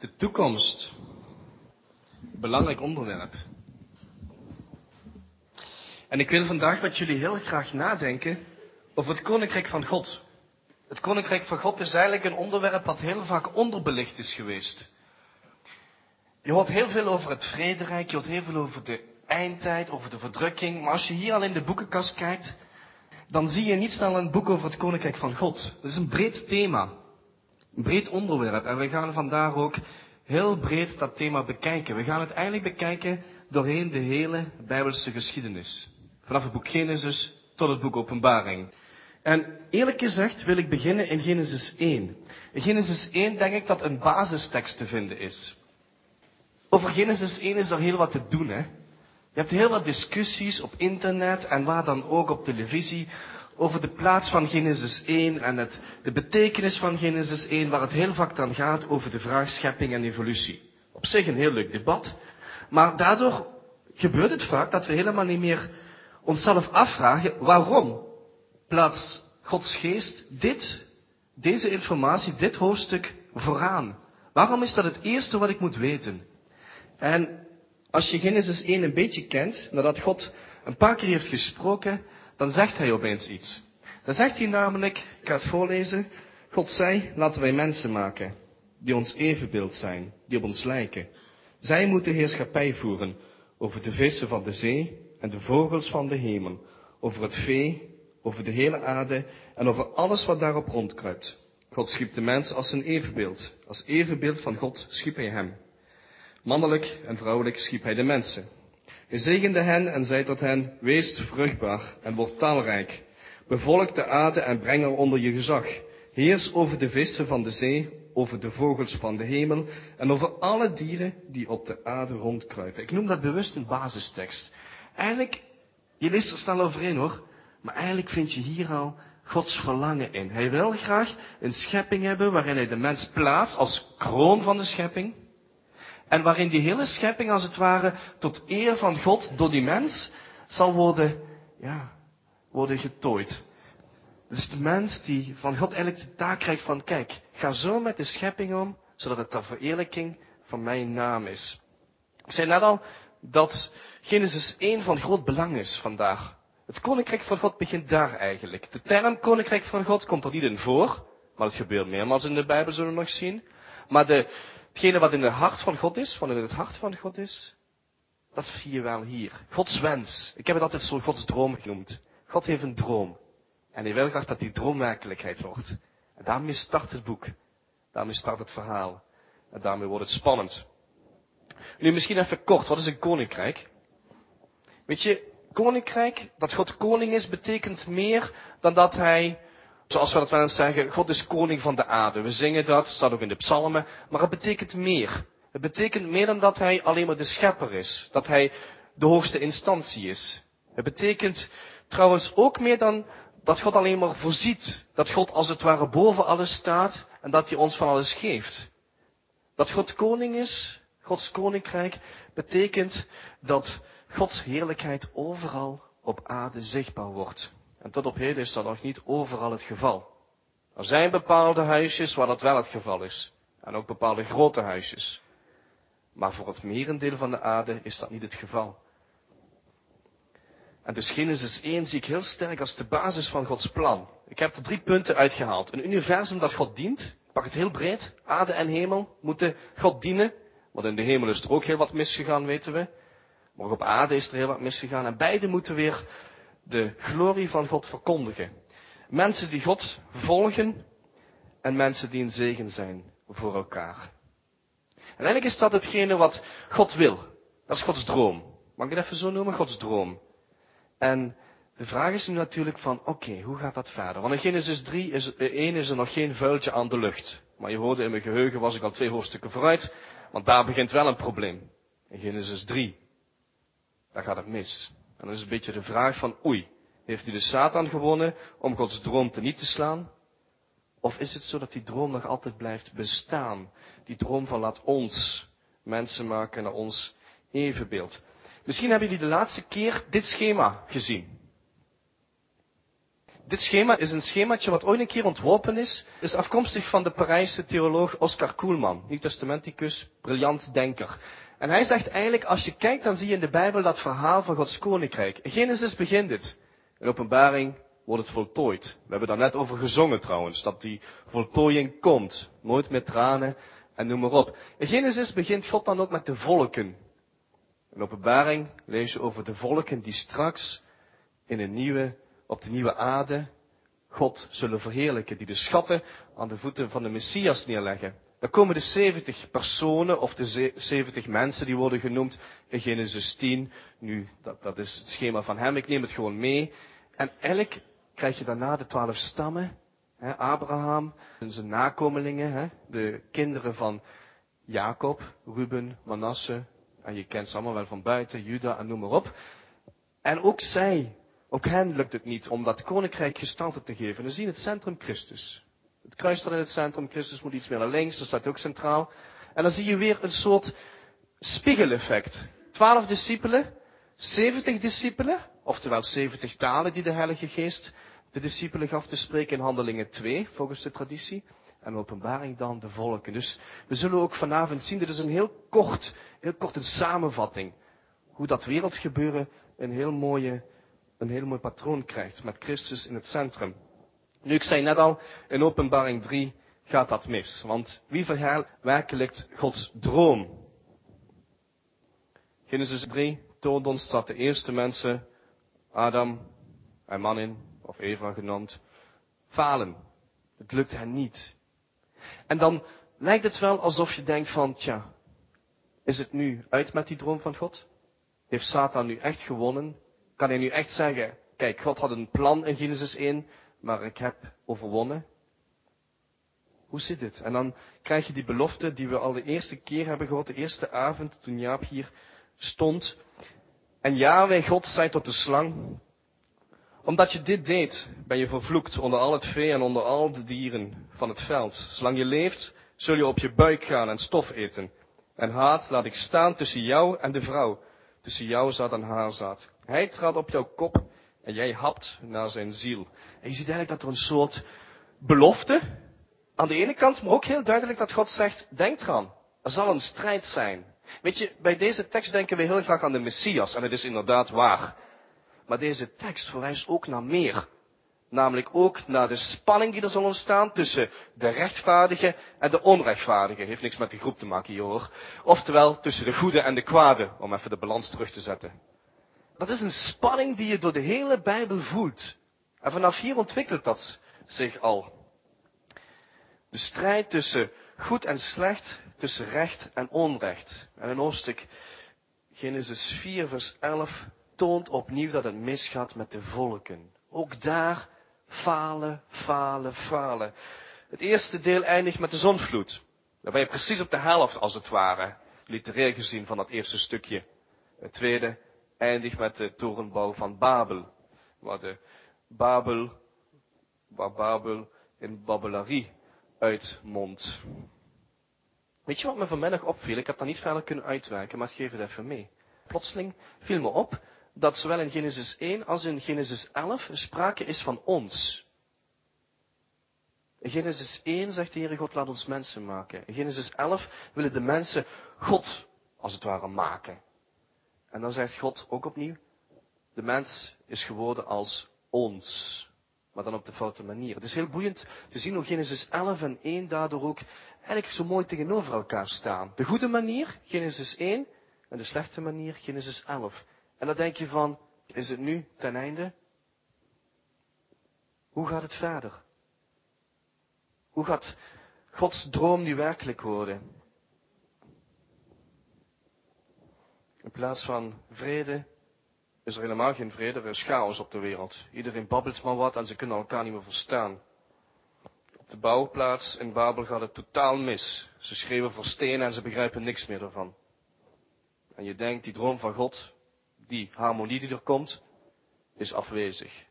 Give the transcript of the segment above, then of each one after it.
De toekomst. Belangrijk onderwerp. En ik wil vandaag met jullie heel graag nadenken over het Koninkrijk van God. Het Koninkrijk van God is eigenlijk een onderwerp dat heel vaak onderbelicht is geweest. Je hoort heel veel over het vrederijk, je hoort heel veel over de eindtijd, over de verdrukking. Maar als je hier al in de boekenkast kijkt, dan zie je niet snel een boek over het Koninkrijk van God. Dat is een breed thema. Een breed onderwerp. En we gaan vandaag ook heel breed dat thema bekijken. We gaan het eigenlijk bekijken doorheen de hele Bijbelse geschiedenis. Vanaf het boek Genesis tot het boek Openbaring. En eerlijk gezegd wil ik beginnen in Genesis 1. In Genesis 1 denk ik dat een basistekst te vinden is. Over Genesis 1 is er heel wat te doen, hè. Je hebt heel wat discussies op internet en waar dan ook op televisie over de plaats van Genesis 1 en de betekenis van Genesis 1, waar het heel vaak dan gaat over de vraag schepping en evolutie. Op zich een heel leuk debat, maar daardoor gebeurt het vaak dat we helemaal niet meer onszelf afvragen waarom plaatst Gods geest deze informatie, dit hoofdstuk vooraan. Waarom is dat het eerste wat ik moet weten? En als je Genesis 1 een beetje kent, nadat God een paar keer heeft gesproken, dan zegt hij opeens iets. Dan zegt hij namelijk, ik ga het voorlezen, God zei, laten wij mensen maken, die ons evenbeeld zijn, die op ons lijken. Zij moeten heerschappij voeren over de vissen van de zee en de vogels van de hemel, over het vee, over de hele aarde en over alles wat daarop rondkruipt. God schiep de mens als zijn evenbeeld. Als evenbeeld van God schiep hij hem. Mannelijk en vrouwelijk schiep hij de mensen. Hij zegende hen en zei tot hen, wees vruchtbaar en word talrijk. Bevolk de aarde en breng er onder je gezag. Heers over de vissen van de zee, over de vogels van de hemel en over alle dieren die op de aarde rondkruipen. Ik noem dat bewust een basistekst. Eigenlijk, je leest er snel overheen hoor, maar eigenlijk vind je hier al Gods verlangen in. Hij wil graag een schepping hebben waarin hij de mens plaatst als kroon van de schepping. En waarin die hele schepping als het ware tot eer van God door die mens zal worden getooid. Dus de mens die van God eigenlijk de taak krijgt van, kijk, ga zo met de schepping om, zodat het ter verheerlijking van mijn naam is. Ik zei net al dat Genesis 1 van groot belang is vandaag. Het Koninkrijk van God begint daar eigenlijk. De term Koninkrijk van God komt er niet in voor, maar het gebeurt meermaals in de Bijbel, zullen we nog zien. Maar hetgene wat in het hart van God is, wat in het hart van God is, dat zie je wel hier. Gods wens. Ik heb het altijd zo Gods droom genoemd. God heeft een droom. En hij wil graag dat die droom werkelijkheid wordt. En daarmee start het boek. Daarmee start het verhaal. En daarmee wordt het spannend. Nu misschien even kort, wat is een koninkrijk? Weet je, koninkrijk, dat God koning is, betekent meer dan dat hij, zoals we dat wel eens zeggen, God is koning van de aarde. We zingen dat, staat ook in de psalmen, maar het betekent meer. Het betekent meer dan dat hij alleen maar de schepper is. Dat hij de hoogste instantie is. Het betekent trouwens ook meer dan dat God alleen maar voorziet. Dat God als het ware boven alles staat en dat hij ons van alles geeft. Dat God koning is, Gods koninkrijk, betekent dat Gods heerlijkheid overal op aarde zichtbaar wordt. En tot op heden is dat nog niet overal het geval. Er zijn bepaalde huisjes waar dat wel het geval is. En ook bepaalde grote huisjes. Maar voor het merendeel van de aarde is dat niet het geval. En dus Genesis 1 zie ik heel sterk als de basis van Gods plan. Ik heb er 3 punten uitgehaald. Een universum dat God dient. Ik pak het heel breed. Aarde en hemel moeten God dienen. Want in de hemel is er ook heel wat misgegaan, weten we. Maar ook op aarde is er heel wat misgegaan. En beide moeten weer de glorie van God verkondigen. Mensen die God volgen en mensen die een zegen zijn voor elkaar. En eigenlijk is dat hetgene wat God wil. Dat is Gods droom. Mag ik het even zo noemen? Gods droom. En de vraag is nu natuurlijk van, oké, hoe gaat dat verder? Want in Genesis 1 is er nog geen vuiltje aan de lucht. Maar je hoorde in mijn geheugen, was ik al 2 hoofdstukken vooruit. Want daar begint wel een probleem. In Genesis 3. Daar gaat het mis. En dan is een beetje de vraag van, heeft nu de Satan gewonnen om Gods droom teniet te slaan? Of is het zo dat die droom nog altijd blijft bestaan? Die droom van laat ons mensen maken naar ons evenbeeld. Misschien hebben jullie de laatste keer dit schema gezien. Dit schema is een schemaatje wat ooit een keer ontworpen is afkomstig van de Parijse theoloog Oscar Cullmann, Nieuwtestamenticus, briljant denker. En hij zegt eigenlijk, als je kijkt, dan zie je in de Bijbel dat verhaal van Gods koninkrijk. In Genesis begint het. In Openbaring wordt het voltooid. We hebben daar net over gezongen trouwens, dat die voltooiing komt. Nooit meer tranen en noem maar op. In Genesis begint God dan ook met de volken. In Openbaring lees je over de volken die straks op de nieuwe aarde God zullen verheerlijken. Die de schatten aan de voeten van de Messias neerleggen. Dan komen de 70 personen of de 70 mensen die worden genoemd in Genesis 10. Nu, dat is het schema van hem. Ik neem het gewoon mee. En eigenlijk krijg je daarna de 12 stammen. Abraham en zijn nakomelingen. De kinderen van Jacob, Ruben, Manasse. En je kent ze allemaal wel van buiten, Juda en noem maar op. En ook hen lukt het niet om dat koninkrijk gestalte te geven. We zien het centrum Christus. Het kruis staat in het centrum, Christus moet iets meer naar links, dat staat ook centraal. En dan zie je weer een soort spiegeleffect. 12 discipelen, 70 discipelen, oftewel 70 talen die de Heilige Geest de discipelen gaf te spreken in Handelingen 2, volgens de traditie. En Openbaring dan de volken. Dus we zullen ook vanavond zien, dit is een heel kort een samenvatting. Hoe dat wereldgebeuren een heel mooi patroon krijgt, met Christus in het centrum. Nu, ik zei net al, in Openbaring 3 gaat dat mis. Want wie verwerkelijkt Gods droom? Genesis 3 toont ons dat de eerste mensen, Adam en Manin, of Eva genoemd, falen. Het lukt hen niet. En dan lijkt het wel alsof je denkt van, is het nu uit met die droom van God? Heeft Satan nu echt gewonnen? Kan hij nu echt zeggen, kijk, God had een plan in Genesis 1, maar ik heb overwonnen? Hoe zit het? En dan krijg je die belofte die we al de eerste keer hebben gehoord, de eerste avond toen Jaap hier stond. En Yahweh God zei tot de slang, omdat je dit deed, ben je vervloekt onder al het vee en onder al de dieren van het veld. Zolang je leeft, zul je op je buik gaan en stof eten. En haat laat ik staan tussen jou en de vrouw, tussen jouw zaad en haar zaad. Hij trad op jouw kop en jij hapt naar zijn ziel. En je ziet eigenlijk dat er een soort belofte, aan de ene kant, maar ook heel duidelijk dat God zegt, denk eraan, er zal een strijd zijn. Weet je, bij deze tekst denken we heel graag aan de Messias, en het is inderdaad waar. Maar deze tekst verwijst ook naar meer. Namelijk ook naar de spanning die er zal ontstaan tussen de rechtvaardige en de onrechtvaardige. Heeft niks met de groep te maken hier hoor. Oftewel tussen de goede en de kwade, om even de balans terug te zetten. Dat is een spanning die je door de hele Bijbel voelt. En vanaf hier ontwikkelt dat zich al. De strijd tussen goed en slecht, tussen recht en onrecht. En in hoofdstuk Genesis 4 vers 11 toont opnieuw dat het misgaat met de volken. Ook daar falen. Het eerste deel eindigt met de zondvloed. Dan ben je precies op de helft als het ware, literair gezien van dat eerste stukje. Het tweede eindigt met de torenbouw van Babel. Waar Babel in Babbelarie uitmondt. Weet je wat me vanmiddag opviel? Ik heb dat niet verder kunnen uitwerken, maar ik geef het even mee. Plotseling viel me op dat zowel in Genesis 1 als in Genesis 11 sprake is van ons. In Genesis 1 zegt de Heere God, laat ons mensen maken. In Genesis 11 willen de mensen God, als het ware, maken. En dan zegt God ook opnieuw, de mens is geworden als ons. Maar dan op de foute manier. Het is heel boeiend te zien hoe Genesis 11 en 1 daardoor ook eigenlijk zo mooi tegenover elkaar staan. De goede manier, Genesis 1, en de slechte manier, Genesis 11. En dan denk je van, is het nu ten einde? Hoe gaat het verder? Hoe gaat Gods droom nu werkelijk worden? In plaats van vrede is er helemaal geen vrede, er is chaos op de wereld. Iedereen babbelt maar wat en ze kunnen elkaar niet meer verstaan. Op de bouwplaats in Babel gaat het totaal mis. Ze schreeuwen voor stenen en ze begrijpen niks meer ervan. En je denkt, die droom van God, die harmonie die er komt, is afwezig.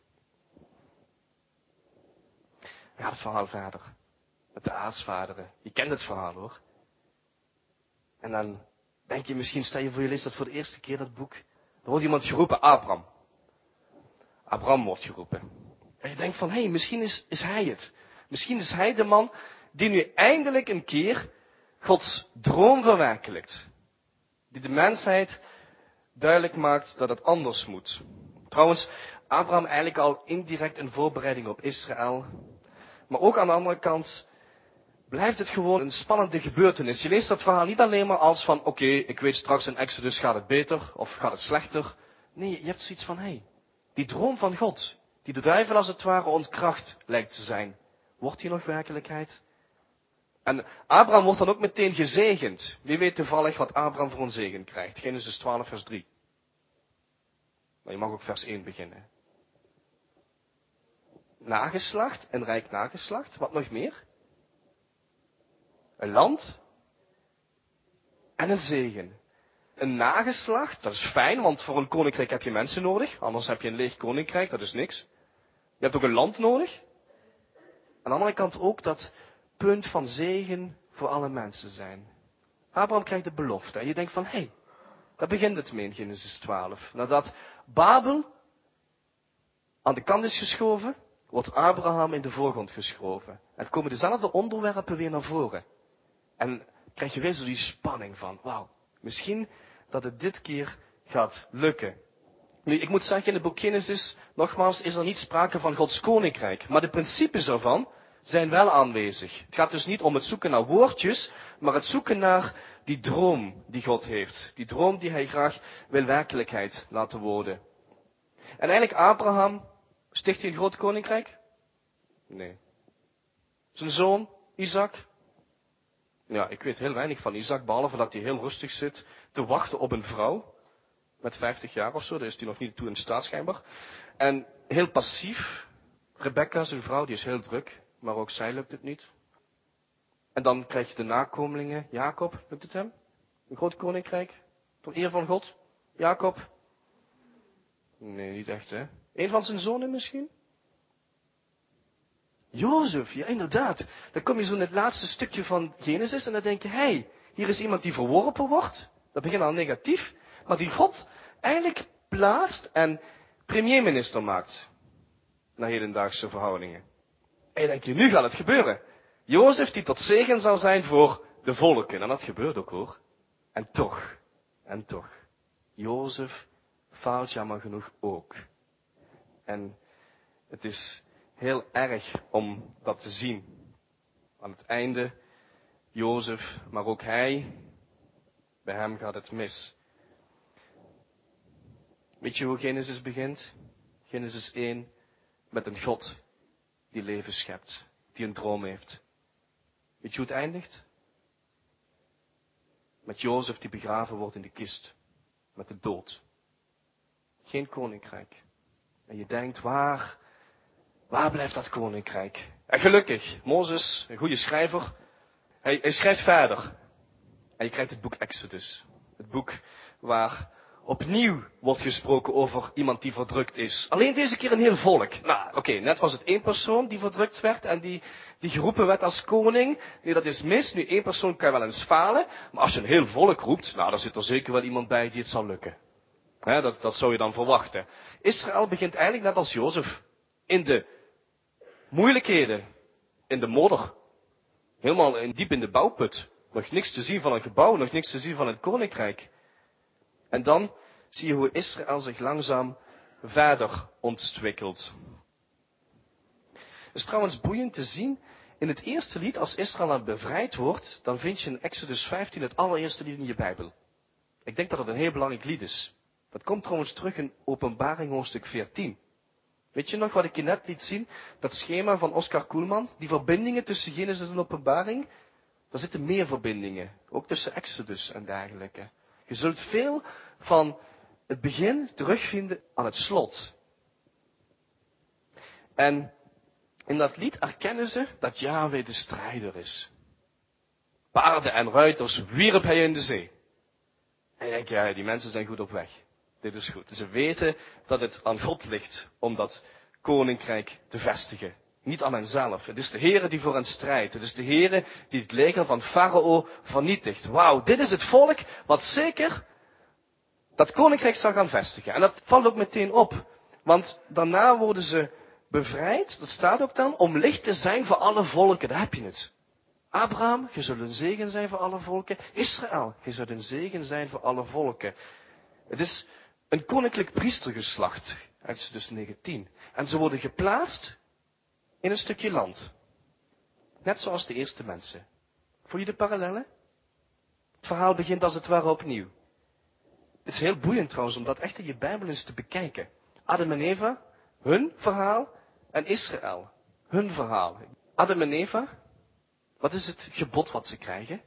Ja, het verhaal verder. Met de aartsvaderen. Je kent het verhaal hoor. En dan denk je misschien, stel je voor je leest dat voor de eerste keer dat boek. Er wordt iemand geroepen, Abraham. Abraham wordt geroepen. En je denkt van, hé, misschien is hij het. Misschien is hij de man die nu eindelijk een keer Gods droom verwerkelijkt. Die de mensheid duidelijk maakt dat het anders moet. Trouwens, Abraham eigenlijk al indirect een voorbereiding op Israël. Maar ook aan de andere kant blijft het gewoon een spannende gebeurtenis. Je leest dat verhaal niet alleen maar als van, oké, ik weet straks in Exodus gaat het beter of gaat het slechter. Nee, je hebt zoiets van, hé, die droom van God, die de duivel als het ware ontkracht lijkt te zijn, wordt die nog werkelijkheid? En Abraham wordt dan ook meteen gezegend. Wie weet toevallig wat Abraham voor een zegen krijgt? Genesis 12 vers 3. Maar je mag ook vers 1 beginnen. Nageslacht, een rijk nageslacht. Wat nog meer? Een land en een zegen. Een nageslacht, dat is fijn, want voor een koninkrijk heb je mensen nodig. Anders heb je een leeg koninkrijk, dat is niks. Je hebt ook een land nodig. Aan de andere kant ook dat punt van zegen voor alle mensen zijn. Abraham krijgt de belofte. En je denkt van, hé, daar begint het mee in Genesis 12. Nadat Babel aan de kant is geschoven, wordt Abraham in de voorgrond geschoven. En komen dezelfde onderwerpen weer naar voren. En krijg je weer zo die spanning van, wauw, misschien dat het dit keer gaat lukken. Nu, ik moet zeggen, in het boek Genesis, nogmaals, is er niet sprake van Gods koninkrijk. Maar de principes ervan zijn wel aanwezig. Het gaat dus niet om het zoeken naar woordjes, maar het zoeken naar die droom die God heeft. Die droom die hij graag wil werkelijkheid laten worden. En eigenlijk Abraham, sticht hij een groot koninkrijk? Nee. Zijn zoon, Isaac? Ja, ik weet heel weinig van Isaac, behalve dat hij heel rustig zit te wachten op een vrouw. Met 50 jaar of zo, daar is hij nog niet toe in staat schijnbaar. En heel passief. Rebecca, zijn vrouw, die is heel druk, maar ook zij lukt het niet. En dan krijg je de nakomelingen. Jacob, lukt het hem? Een groot koninkrijk? Tot eer van God? Jacob? Nee, niet echt, hè? Een van zijn zonen misschien? Jozef, ja inderdaad. Dan kom je zo in het laatste stukje van Genesis en dan denk je, hé, hier is iemand die verworpen wordt. Dat begint al negatief. Maar die God eigenlijk plaatst en premierminister maakt. Naar hedendaagse verhoudingen. En je denkt, nu gaat het gebeuren. Jozef die tot zegen zal zijn voor de volken. En dat gebeurt ook hoor. En toch. Jozef faalt jammer genoeg ook. En het is heel erg om dat te zien. Aan het einde, Jozef, maar ook hij, bij hem gaat het mis. Weet je hoe Genesis begint? Genesis 1, met een God die leven schept, die een droom heeft. Weet je hoe het eindigt? Met Jozef die begraven wordt in de kist, met de dood. Geen koninkrijk. En je denkt, waar blijft dat koninkrijk? En gelukkig, Mozes, een goede schrijver, hij schrijft verder. En je krijgt het boek Exodus. Het boek waar opnieuw wordt gesproken over iemand die verdrukt is. Alleen deze keer een heel volk. Nou, oké, net was het één persoon die verdrukt werd en die geroepen werd als koning. Nee, dat is mis. Nu, één persoon kan wel eens falen. Maar als je een heel volk roept, nou, dan zit er zeker wel iemand bij die het zal lukken. Dat zou je dan verwachten. Israël begint eigenlijk net als Jozef. In de moeilijkheden. In de modder. Helemaal diep in de bouwput. Nog niks te zien van een gebouw, nog niks te zien van een koninkrijk. En dan zie je hoe Israël zich langzaam verder ontwikkelt. Het is trouwens boeiend te zien, in het eerste lied, als Israël dan bevrijd wordt, dan vind je in Exodus 15 het allereerste lied in je Bijbel. Ik denk dat het een heel belangrijk lied is. Dat komt trouwens terug in Openbaring hoofdstuk 14. Weet je nog wat ik je net liet zien? Dat schema van Oscar Koelman, die verbindingen tussen Genesis en Openbaring. Daar zitten meer verbindingen, ook tussen Exodus en dergelijke. Je zult veel van het begin terugvinden aan het slot. En in dat lied erkennen ze dat Yahweh de strijder is. Paarden en ruiters wierp hij in de zee. En je denkt, ja, die mensen zijn goed op weg. Dit is goed. Ze weten dat het aan God ligt om dat koninkrijk te vestigen. Niet aan henzelf. Het is de Heere die voor hen strijdt. Het is de Heere die het leger van Farao vernietigt. Wauw, dit is het volk wat zeker dat koninkrijk zal gaan vestigen. En dat valt ook meteen op. Want daarna worden ze bevrijd, dat staat ook dan, om licht te zijn voor alle volken. Daar heb je het. Abraham, je zult een zegen zijn voor alle volken. Israël, je zult een zegen zijn voor alle volken. Het is een koninklijk priestergeslacht, Exodus 19. En ze worden geplaatst in een stukje land. Net zoals de eerste mensen. Voel je de parallellen? Het verhaal begint als het ware opnieuw. Het is heel boeiend trouwens om dat echt in je Bijbel eens te bekijken. Adam en Eva, hun verhaal, en Israël, hun verhaal. Adam en Eva, wat is het gebod wat ze krijgen?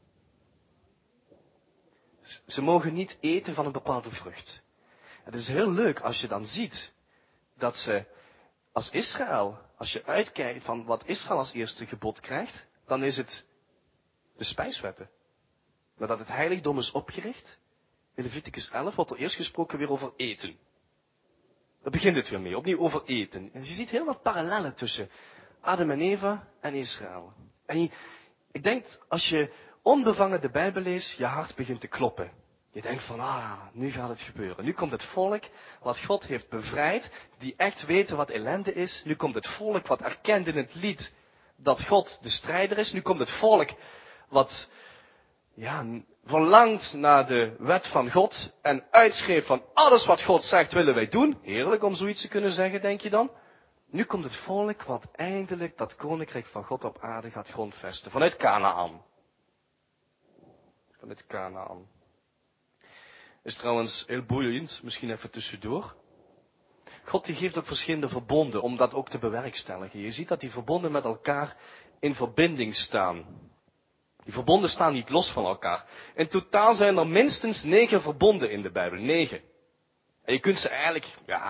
Ze mogen niet eten van een bepaalde vrucht. Het is heel leuk als je dan ziet dat ze als Israël, als je uitkijkt van wat Israël als eerste gebod krijgt, dan is het de spijswetten. Nadat het heiligdom is opgericht, in Leviticus 11 wordt er eerst gesproken weer over eten. Daar begint het weer mee, opnieuw over eten. En je ziet heel wat parallellen tussen Adam en Eva en Israël. En ik denk, als je onbevangen de Bijbel leest, je hart begint te kloppen. Je denkt van, nu gaat het gebeuren. Nu komt het volk wat God heeft bevrijd, die echt weten wat ellende is. Nu komt het volk wat erkent in het lied dat God de strijder is. Nu komt het volk wat verlangt naar de wet van God en uitschreef van alles wat God zegt willen wij doen. Heerlijk om zoiets te kunnen zeggen, denk je dan? Nu komt het volk wat eindelijk dat koninkrijk van God op aarde gaat grondvesten. Vanuit Kanaan. Vanuit Kanaan. Is trouwens heel boeiend, misschien even tussendoor. God die geeft ook verschillende verbonden om dat ook te bewerkstelligen. Je ziet dat die verbonden met elkaar in verbinding staan. Die verbonden staan niet los van elkaar. In totaal zijn er minstens 9 verbonden in de Bijbel. 9. En je kunt ze eigenlijk,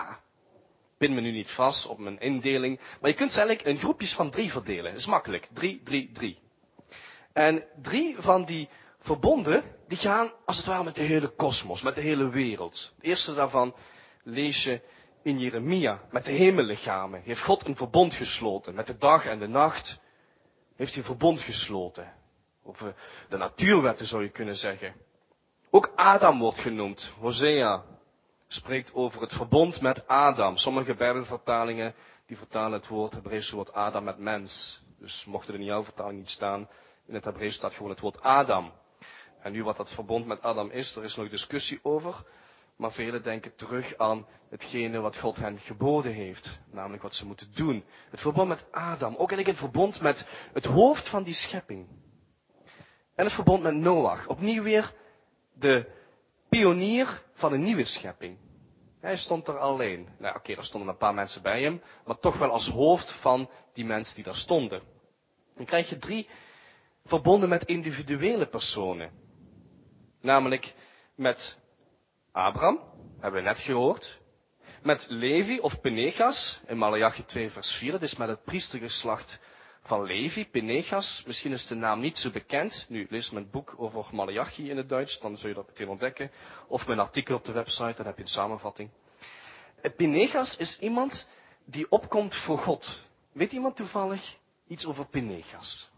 pin me nu niet vast op mijn indeling, maar je kunt ze eigenlijk in groepjes van 3 verdelen. Dat is makkelijk. 3, 3, 3. En 3 van die verbonden, die gaan als het ware met de hele kosmos, met de hele wereld. Het eerste daarvan lees je in Jeremia, met de hemellichamen. Heeft God een verbond gesloten. Met de dag en de nacht heeft hij een verbond gesloten. Over de natuurwetten zou je kunnen zeggen. Ook Adam wordt genoemd. Hosea spreekt over het verbond met Adam. Sommige Bijbelvertalingen die vertalen het Hebreeuwse woord Adam met mens. Dus mocht er in jouw vertaling niet staan, in het Hebreeuws staat gewoon het woord Adam. En nu wat dat verbond met Adam is, er is nog discussie over. Maar velen denken terug aan hetgene wat God hen geboden heeft. Namelijk wat ze moeten doen. Het verbond met Adam. Ook eigenlijk het verbond met het hoofd van die schepping. En het verbond met Noach. Opnieuw weer de pionier van een nieuwe schepping. Hij stond er alleen. Nou oké, er stonden een paar mensen bij hem. Maar toch wel als hoofd van die mensen die daar stonden. Dan krijg je 3 verbonden met individuele personen. Namelijk met Abraham, hebben we net gehoord. Met Levi of Penegas, in Maleachi 2 vers 4. Dat is met het priestergeslacht van Levi, Penegas. Misschien is de naam niet zo bekend. Nu, lees mijn boek over Maleachi in het Duits, dan zul je dat meteen ontdekken. Of mijn artikel op de website, dan heb je een samenvatting. Penegas is iemand die opkomt voor God. Weet iemand toevallig iets over Penegas?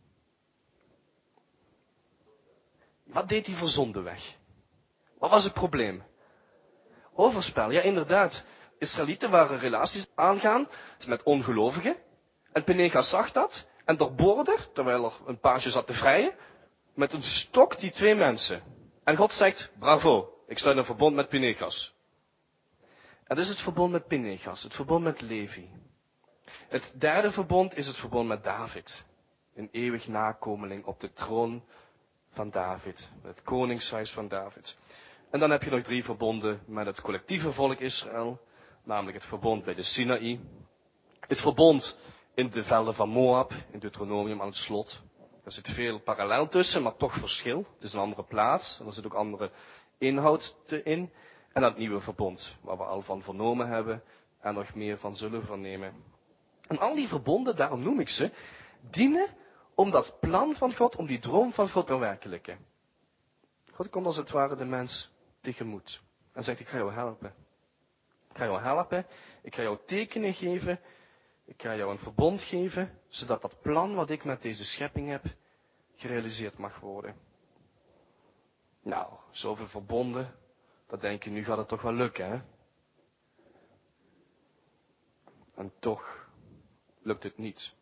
Wat deed hij voor zonde weg? Wat was het probleem? Overspel, ja inderdaad. Israëlieten waren relaties aangaan met ongelovigen. En Penegas zag dat en doorboorde, terwijl er een paasje zat te vrijen, met een stok die 2 mensen. En God zegt, bravo, ik sluit een verbond met Penegas. En dat is het verbond met Penegas, het verbond met Levi. Het 3e verbond is het verbond met David. Een eeuwig nakomeling op de troon van David. Het koningshuis van David. En dan heb je nog 3 verbonden met het collectieve volk Israël. Namelijk het verbond bij de Sinaï. Het verbond in de velden van Moab, in Deuteronomium aan het slot. Er zit veel parallel tussen, maar toch verschil. Het is een andere plaats en er zit ook andere inhoud in. En dat nieuwe verbond, waar we al van vernomen hebben en nog meer van zullen vernemen. En al die verbonden, daarom noem ik ze, dienen om dat plan van God, om die droom van God te verwerkelijken. God komt als het ware de mens tegemoet en zegt, ik ga jou helpen. Ik ga jou helpen, ik ga jou tekenen geven, ik ga jou een verbond geven, zodat dat plan wat ik met deze schepping heb, gerealiseerd mag worden. Nou, zoveel verbonden, dat denk je, nu gaat het toch wel lukken, hè? En toch lukt het niet.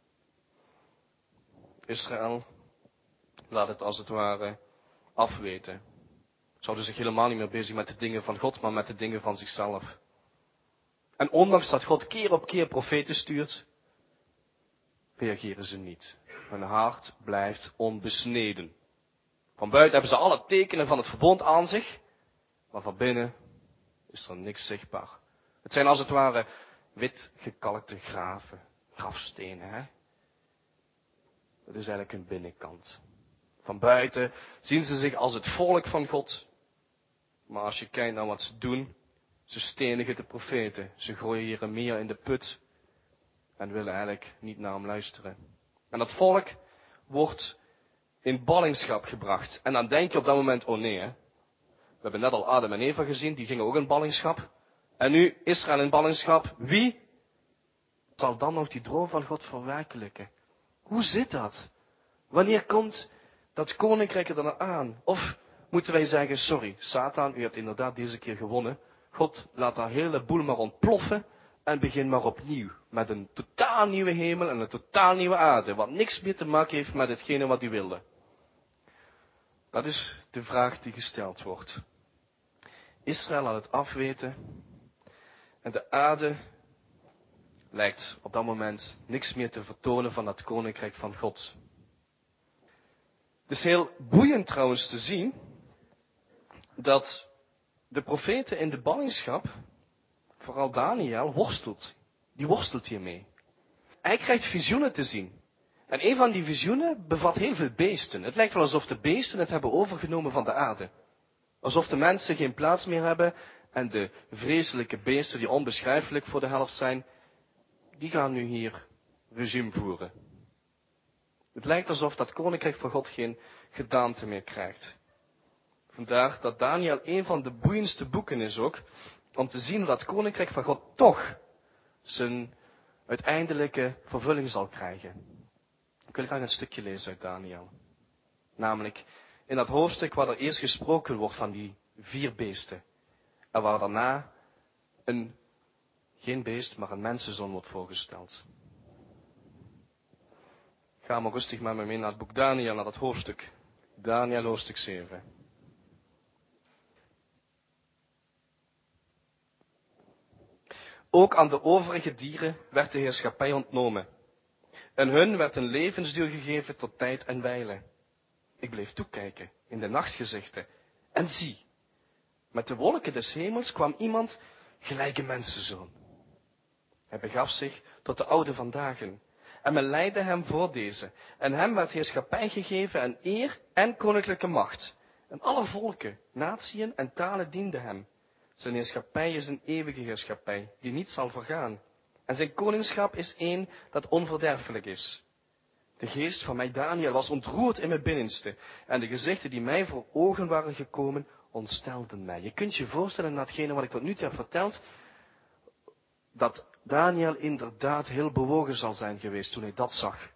Israël laat het als het ware afweten. Zouden zich helemaal niet meer bezig met de dingen van God, maar met de dingen van zichzelf. En ondanks dat God keer op keer profeten stuurt, reageren ze niet. Hun hart blijft onbesneden. Van buiten hebben ze alle tekenen van het verbond aan zich, maar van binnen is er niks zichtbaar. Het zijn als het ware wit gekalkte grafstenen. Hè? Dat is eigenlijk hun binnenkant. Van buiten zien ze zich als het volk van God. Maar als je kijkt naar wat ze doen, ze stenigen de profeten. Ze gooien Jeremia in de put en willen eigenlijk niet naar hem luisteren. En dat volk wordt in ballingschap gebracht. En dan denk je op dat moment, oh nee, hè. We hebben net al Adam en Eva gezien, die gingen ook in ballingschap. En nu Israël in ballingschap. Wie zal dan nog die droom van God verwerkelijken? Hoe zit dat? Wanneer komt dat koninkrijk er dan aan? Of moeten wij zeggen, sorry, Satan, u hebt inderdaad deze keer gewonnen. God, laat dat hele boel maar ontploffen en begin maar opnieuw. Met een totaal nieuwe hemel en een totaal nieuwe aarde. Wat niks meer te maken heeft met hetgene wat u wilde. Dat is de vraag die gesteld wordt. Israël laat het afweten. En de aarde lijkt op dat moment niks meer te vertonen van dat koninkrijk van God. Het is heel boeiend trouwens te zien dat de profeten in de ballingschap, vooral Daniel, worstelt. Die worstelt hiermee. Hij krijgt visioenen te zien. En een van die visioenen bevat heel veel beesten. Het lijkt wel alsof de beesten het hebben overgenomen van de aarde. Alsof de mensen geen plaats meer hebben en de vreselijke beesten die onbeschrijfelijk voor de helft zijn, die gaan nu hier regime voeren. Het lijkt alsof dat koninkrijk van God geen gedaante meer krijgt. Vandaar dat Daniel een van de boeiendste boeken is ook, om te zien hoe dat koninkrijk van God toch zijn uiteindelijke vervulling zal krijgen. Ik wil graag een stukje lezen uit Daniel. Namelijk in dat hoofdstuk waar er eerst gesproken wordt van die 4 beesten. En waar daarna geen beest, maar een mensenzoon wordt voorgesteld. Ga maar rustig met me mee naar het boek Daniel, naar dat hoofdstuk. Daniel hoofdstuk 7. Ook aan de overige dieren werd de heerschappij ontnomen. En hun werd een levensduur gegeven tot tijd en wijle. Ik bleef toekijken in de nachtgezichten. En zie, met de wolken des hemels kwam iemand gelijk een mensenzoon. Hij begaf zich tot de oude van dagen. En men leidde hem voor deze. En hem werd heerschappij gegeven en eer en koninklijke macht. En alle volken, natieën en talen dienden hem. Zijn heerschappij is een eeuwige heerschappij, die niet zal vergaan. En zijn koningschap is één dat onverderfelijk is. De geest van mij Daniel was ontroerd in mijn binnenste. En de gezichten die mij voor ogen waren gekomen, ontstelden mij. Je kunt je voorstellen, na hetgene wat ik tot nu toe heb verteld, dat Daniel inderdaad heel bewogen zal zijn geweest toen hij dat zag.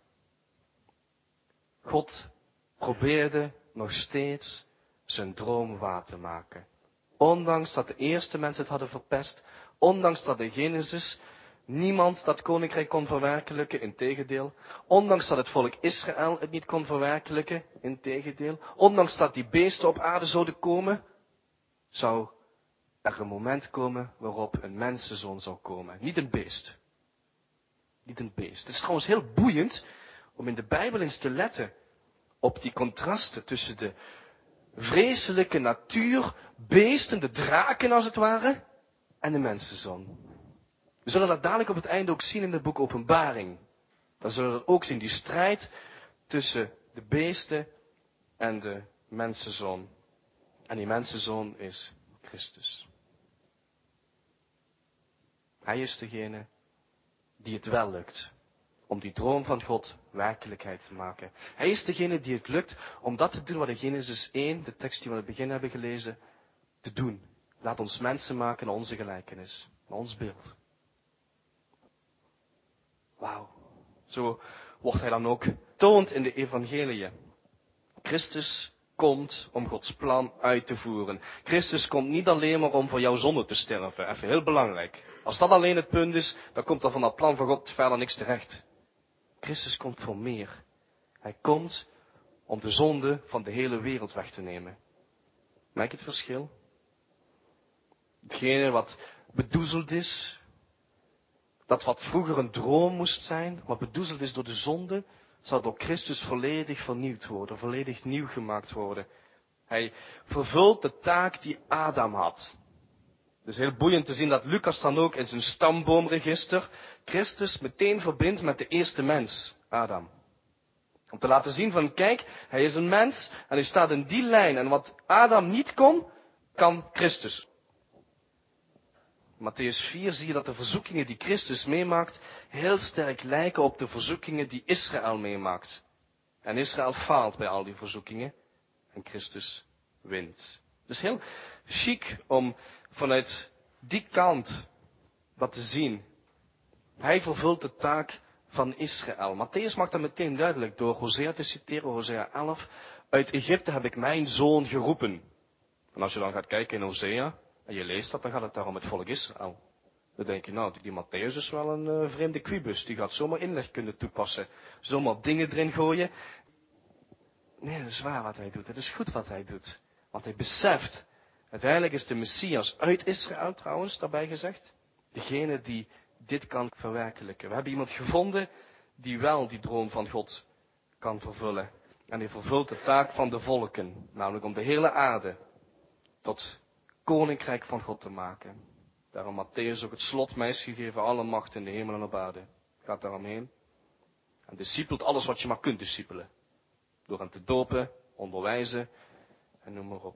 God probeerde nog steeds zijn droom waar te maken. Ondanks dat de eerste mensen het hadden verpest, ondanks dat in Genesis niemand dat koninkrijk kon verwerkelijken, integendeel. Ondanks dat het volk Israël het niet kon verwerkelijken, integendeel. Ondanks dat die beesten op aarde zouden komen, zou er een moment komen waarop een mensenzoon zou komen. Niet een beest. Niet een beest. Het is trouwens heel boeiend om in de Bijbel eens te letten op die contrasten tussen de vreselijke natuur, beesten, de draken als het ware, en de mensenzoon. We zullen dat dadelijk op het einde ook zien in het boek Openbaring. Dan zullen we dat ook zien, die strijd tussen de beesten en de mensenzoon. En die mensenzoon is Christus. Hij is degene die het wel lukt om die droom van God werkelijkheid te maken. Hij is degene die het lukt om dat te doen wat in Genesis 1, de tekst die we aan het begin hebben gelezen, te doen. Laat ons mensen maken naar onze gelijkenis, naar ons beeld. Wauw. Zo wordt hij dan ook toond in de evangeliën. Christus komt om Gods plan uit te voeren. Christus komt niet alleen maar om voor jouw zonde te sterven. Even heel belangrijk. Als dat alleen het punt is, dan komt er van dat plan van God verder niks terecht. Christus komt voor meer. Hij komt om de zonde van de hele wereld weg te nemen. Merk je het verschil? Hetgene wat bedoezeld is, dat wat vroeger een droom moest zijn, wat bedoezeld is door de zonde, zal door Christus volledig vernieuwd worden, volledig nieuw gemaakt worden. Hij vervult de taak die Adam had. Het is heel boeiend te zien dat Lucas dan ook in zijn stamboomregister Christus meteen verbindt met de eerste mens, Adam. Om te laten zien van, kijk, hij is een mens en hij staat in die lijn. En wat Adam niet kon, kan Christus. In Mattheüs 4 zie je dat de verzoekingen die Christus meemaakt heel sterk lijken op de verzoekingen die Israël meemaakt. En Israël faalt bij al die verzoekingen en Christus wint. Het is heel chic om vanuit die kant dat te zien. Hij vervult de taak van Israël. Mattheüs maakt dat meteen duidelijk door Hosea te citeren, Hosea 11. Uit Egypte heb ik mijn zoon geroepen. En als je dan gaat kijken in Hosea, en je leest dat, dan gaat het daar om het volk Israël. Dan denk je, nou, die Mattheüs is wel een vreemde quibus. Die gaat zomaar inleg kunnen toepassen. Zomaar dingen erin gooien. Nee, dat is waar wat hij doet. Het is goed wat hij doet. Want hij beseft, uiteindelijk is de Messias uit Israël trouwens, daarbij gezegd. Degene die dit kan verwerkelijken. We hebben iemand gevonden die wel die droom van God kan vervullen. En die vervult de taak van de volken. Namelijk om de hele aarde tot koninkrijk van God te maken. Daarom Mattheüs ook het slot, mij is gegeven alle macht in de hemel en op aarde. Gaat daaromheen. En discipelt alles wat je maar kunt discipelen. Door hen te dopen, onderwijzen en noem maar op.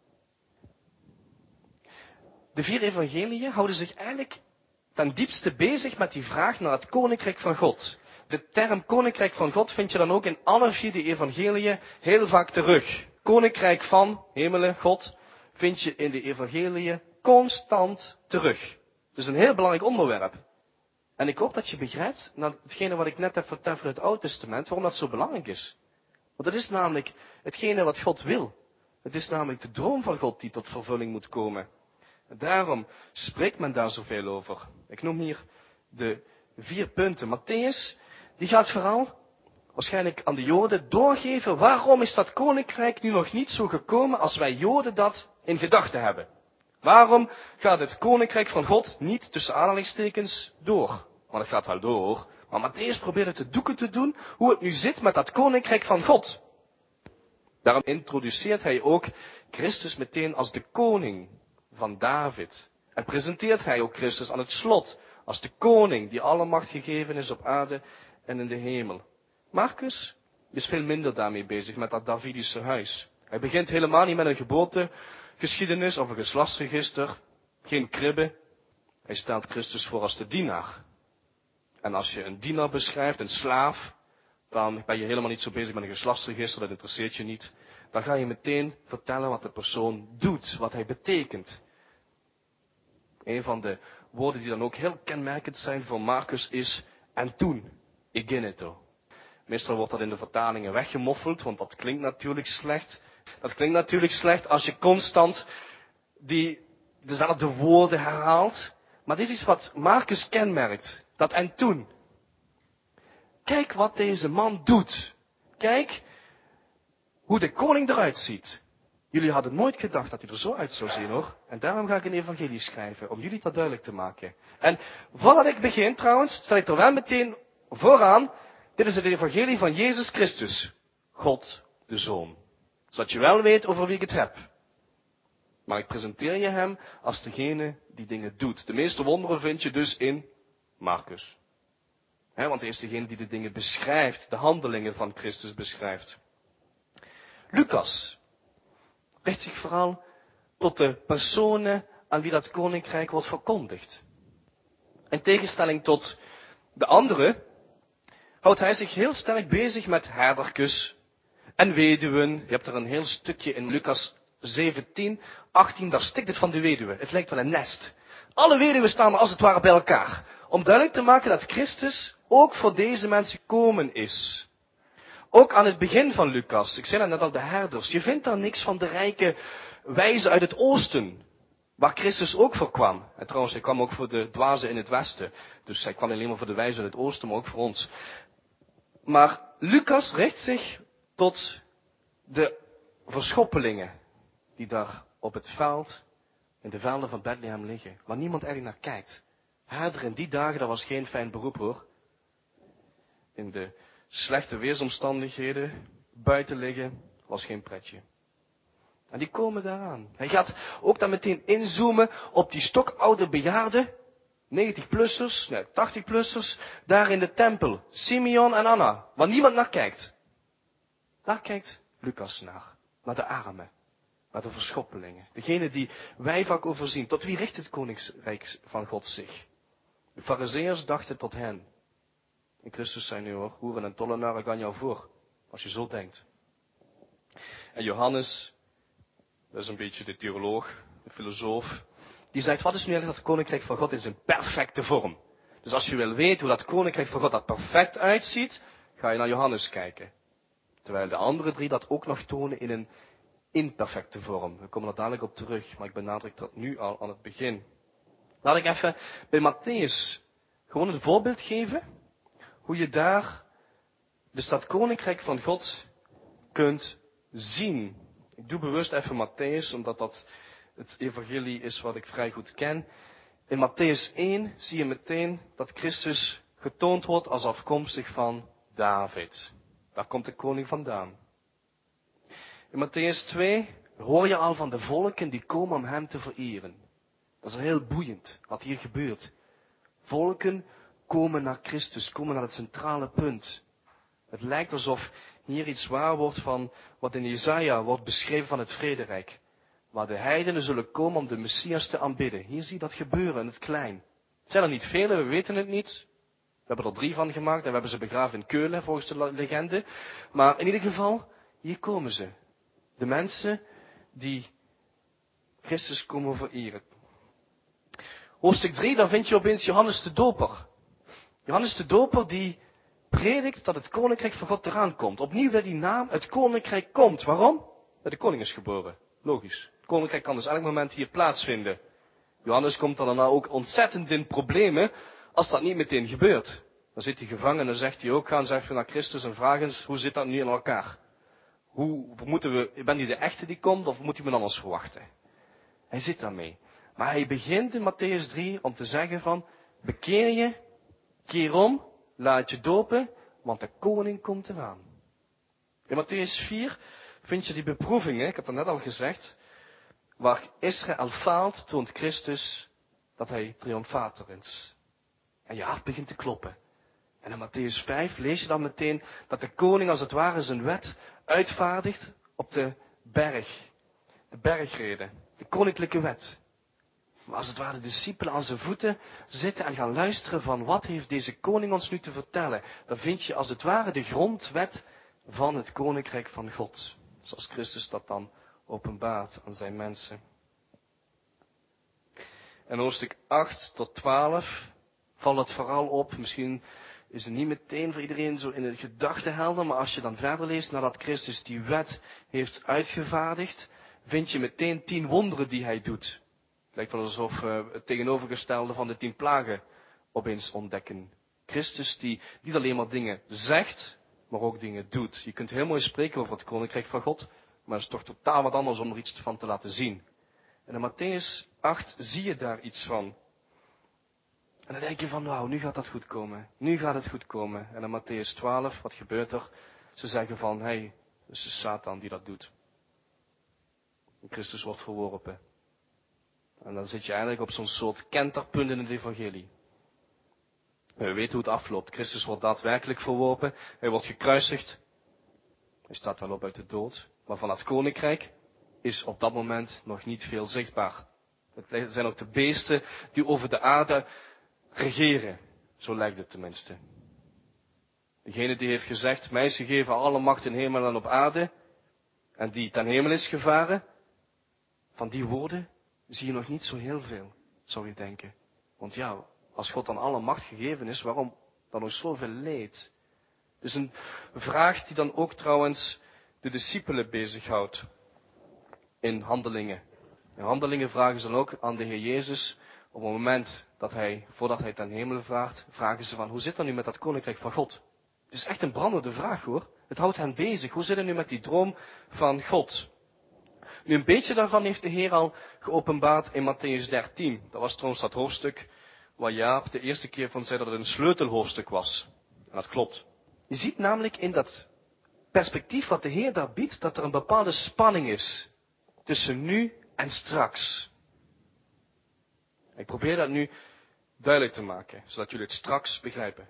De 4 evangeliën houden zich eigenlijk ten diepste bezig met die vraag naar het koninkrijk van God. De term koninkrijk van God vind je dan ook in alle 4 de evangeliën heel vaak terug. Koninkrijk van, hemelen, God, vind je in de evangeliën constant terug. Het is een heel belangrijk onderwerp. En ik hoop dat je begrijpt, naar hetgene wat ik net heb verteld van het Oude Testament, waarom dat zo belangrijk is. Want het is namelijk hetgene wat God wil. Het is namelijk de droom van God die tot vervulling moet komen. En daarom spreekt men daar zoveel over. Ik noem hier de 4 punten. Mattheüs, die gaat vooral waarschijnlijk aan de Joden doorgeven, waarom is dat koninkrijk nu nog niet zo gekomen als wij Joden dat in gedachten hebben. Waarom gaat het koninkrijk van God niet tussen aanhalingstekens door? Want het gaat wel door, maar Mattheüs probeert het te doeken te doen hoe het nu zit met dat koninkrijk van God. Daarom introduceert hij ook Christus meteen als de koning van David. En presenteert hij ook Christus aan het slot als de koning die alle macht gegeven is op aarde en in de hemel. Marcus is veel minder daarmee bezig met dat Davidische huis. Hij begint helemaal niet met een geboortegeschiedenis of een geslachtsregister, geen kribbe. Hij stelt Christus voor als de dienaar. En als je een dienaar beschrijft, een slaaf, dan ben je helemaal niet zo bezig met een geslachtsregister, dat interesseert je niet. Dan ga je meteen vertellen wat de persoon doet, wat hij betekent. Een van de woorden die dan ook heel kenmerkend zijn voor Marcus is, en toen, egeneto. Meestal wordt dat in de vertalingen weggemoffeld, want dat klinkt natuurlijk slecht. Dat klinkt natuurlijk slecht als je constant dezelfde woorden herhaalt. Maar dit is iets wat Marcus kenmerkt. Dat en toen. Kijk wat deze man doet. Kijk hoe de koning eruit ziet. Jullie hadden nooit gedacht dat hij er zo uit zou zien, hoor. En daarom ga ik een evangelie schrijven, om jullie dat duidelijk te maken. En voordat ik begin trouwens, stel ik er wel meteen vooraan. Dit is het evangelie van Jezus Christus. God de Zoon. Zodat je wel weet over wie ik het heb. Maar ik presenteer je hem als degene die dingen doet. De meeste wonderen vind je dus in Marcus. Want hij is degene die de dingen beschrijft, de handelingen van Christus beschrijft. Lucas richt zich vooral tot de personen aan wie dat koninkrijk wordt verkondigd. In tegenstelling tot de anderen houdt hij zich heel sterk bezig met herdertjes en weduwen. Je hebt er een heel stukje in Lucas 17, 18, daar stikt het van de weduwe. Het lijkt wel een nest. Alle weduwen staan er als het ware bij elkaar. Om duidelijk te maken dat Christus ook voor deze mensen gekomen is. Ook aan het begin van Lucas, ik zei dat net al, de herders. Je vindt daar niks van de rijke wijzen uit het oosten, waar Christus ook voor kwam. En trouwens, hij kwam ook voor de dwazen in het westen. Dus hij kwam niet alleen maar voor de wijzen uit het oosten, maar ook voor ons. Maar Lucas richt zich tot de verschoppelingen die daar op het veld, in de velden van Bethlehem liggen, waar niemand eigenlijk naar kijkt. Herder in die dagen, dat was geen fijn beroep hoor. In de slechte weersomstandigheden, buiten liggen, was geen pretje. En die komen daaraan. Hij gaat ook dan meteen inzoomen op die stokoude bejaarden, 90-plussers, nee, 80-plussers, daar in de tempel, Simeon en Anna, waar niemand naar kijkt. Daar kijkt Lucas naar de armen, naar de verschoppelingen, degene die wij vaak overzien. Tot wie richt het koninkrijk van God zich? De Farizeeërs dachten tot hen. En Christus zei nu hoor, hoeren en tollenaren gaan jou voor, als je zo denkt. En Johannes, dat is een beetje de theoloog, de filosoof, die zegt, wat is nu eigenlijk dat koninkrijk van God in zijn perfecte vorm? Dus als je wil weten hoe dat koninkrijk van God er perfect uitziet, ga je naar Johannes kijken. Terwijl de andere drie dat ook nog tonen in een imperfecte vorm. We komen er dadelijk op terug, maar ik benadruk dat nu al aan het begin. Laat ik even bij Matthäus gewoon een voorbeeld geven, hoe je daar dus dat koninkrijk van God kunt zien. Ik doe bewust even Matthäus, omdat dat het evangelie is wat ik vrij goed ken. In Matthäus 1 zie je meteen dat Christus getoond wordt als afkomstig van David. Daar komt de koning vandaan. In Matthäus 2 hoor je al van de volken die komen om hem te vereren. Dat is heel boeiend wat hier gebeurt. Volken komen naar Christus, komen naar het centrale punt. Het lijkt alsof hier iets waar wordt van wat in Jesaja wordt beschreven van het vrederijk. Waar de heidenen zullen komen om de Messias te aanbidden. Hier zie je dat gebeuren in het klein. Het zijn er niet vele, we weten het niet. We hebben er 3 van gemaakt en we hebben ze begraven in Keulen volgens de legende. Maar in ieder geval, hier komen ze. De mensen die Christus komen vereren. Hoofdstuk 3, dan vind je opeens Johannes de Doper. Johannes de Doper die predikt dat het koninkrijk van God eraan komt. Opnieuw weer die naam, het koninkrijk komt. Waarom? De koning is geboren. Logisch. Het koninkrijk kan dus elk moment hier plaatsvinden. Johannes komt dan daarna ook ontzettend in problemen als dat niet meteen gebeurt. Dan zit hij gevangen en dan zegt hij ook, ga eens even naar Christus en vraag eens, hoe zit dat nu in elkaar? Ben je de echte die komt of moet hij me anders verwachten? Hij zit daarmee. Maar hij begint in Matthäus 3 om te zeggen van, bekeer je, keer om, laat je dopen, want de koning komt eraan. In Matthäus 4 vind je die beproevingen, ik heb dat net al gezegd, waar Israël faalt, toont Christus dat hij triomfator is. En je hart begint te kloppen. En in Matthäus 5 lees je dan meteen dat de koning als het ware zijn wet uitvaardigt op de berg. De bergrede, de koninklijke wet. Maar als het ware de discipelen aan zijn voeten zitten en gaan luisteren van wat heeft deze koning ons nu te vertellen. Dan vind je als het ware de grondwet van het koninkrijk van God. Zoals Christus dat dan openbaart aan zijn mensen. En hoofdstuk 8 tot 12 valt het vooral op. Misschien is het niet meteen voor iedereen zo in de gedachte helder. Maar als je dan verder leest nadat Christus die wet heeft uitgevaardigd. Vind je meteen 10 wonderen die hij doet. Het lijkt wel alsof we het tegenovergestelde van de 10 plagen opeens ontdekken. Christus die niet alleen maar dingen zegt, maar ook dingen doet. Je kunt heel mooi spreken over het koninkrijk van God, maar het is toch totaal wat anders om er iets van te laten zien. En in Matthäus 8 zie je daar iets van. En dan denk je van, nou, nu gaat dat goed komen. Nu gaat het goed komen. En in Matthäus 12, wat gebeurt er? Ze zeggen van, hey, het is Satan die dat doet. En Christus wordt verworpen. En dan zit je eigenlijk op zo'n soort kenterpunt in het evangelie. We weten hoe het afloopt. Christus wordt daadwerkelijk verworpen. Hij wordt gekruisigd. Hij staat wel op uit de dood. Maar van het koninkrijk is op dat moment nog niet veel zichtbaar. Het zijn ook de beesten die over de aarde regeren. Zo lijkt het tenminste. Degene die heeft gezegd, mij is gegeven alle macht in hemel en op aarde. En die ten hemel is gevaren. Van die woorden zie je nog niet zo heel veel, zou je denken. Want ja, als God dan alle macht gegeven is, waarom dan nog zoveel leed? Dus een vraag die dan ook trouwens de discipelen bezighoudt in Handelingen. In Handelingen vragen ze dan ook aan de Heer Jezus, op het moment dat voordat hij ten hemel vraagt, vragen ze van, hoe zit dat nu met dat koninkrijk van God? Het is echt een brandende vraag hoor. Het houdt hen bezig. Hoe zit het nu met die droom van God? Nu een beetje daarvan heeft de Heer al geopenbaard in Mattheüs 13. Dat was trouwens dat hoofdstuk waar Jaap de eerste keer van zei dat het een sleutelhoofdstuk was. En dat klopt. Je ziet namelijk in dat perspectief wat de Heer daar biedt, dat er een bepaalde spanning is tussen nu en straks. Ik probeer dat nu duidelijk te maken, zodat jullie het straks begrijpen.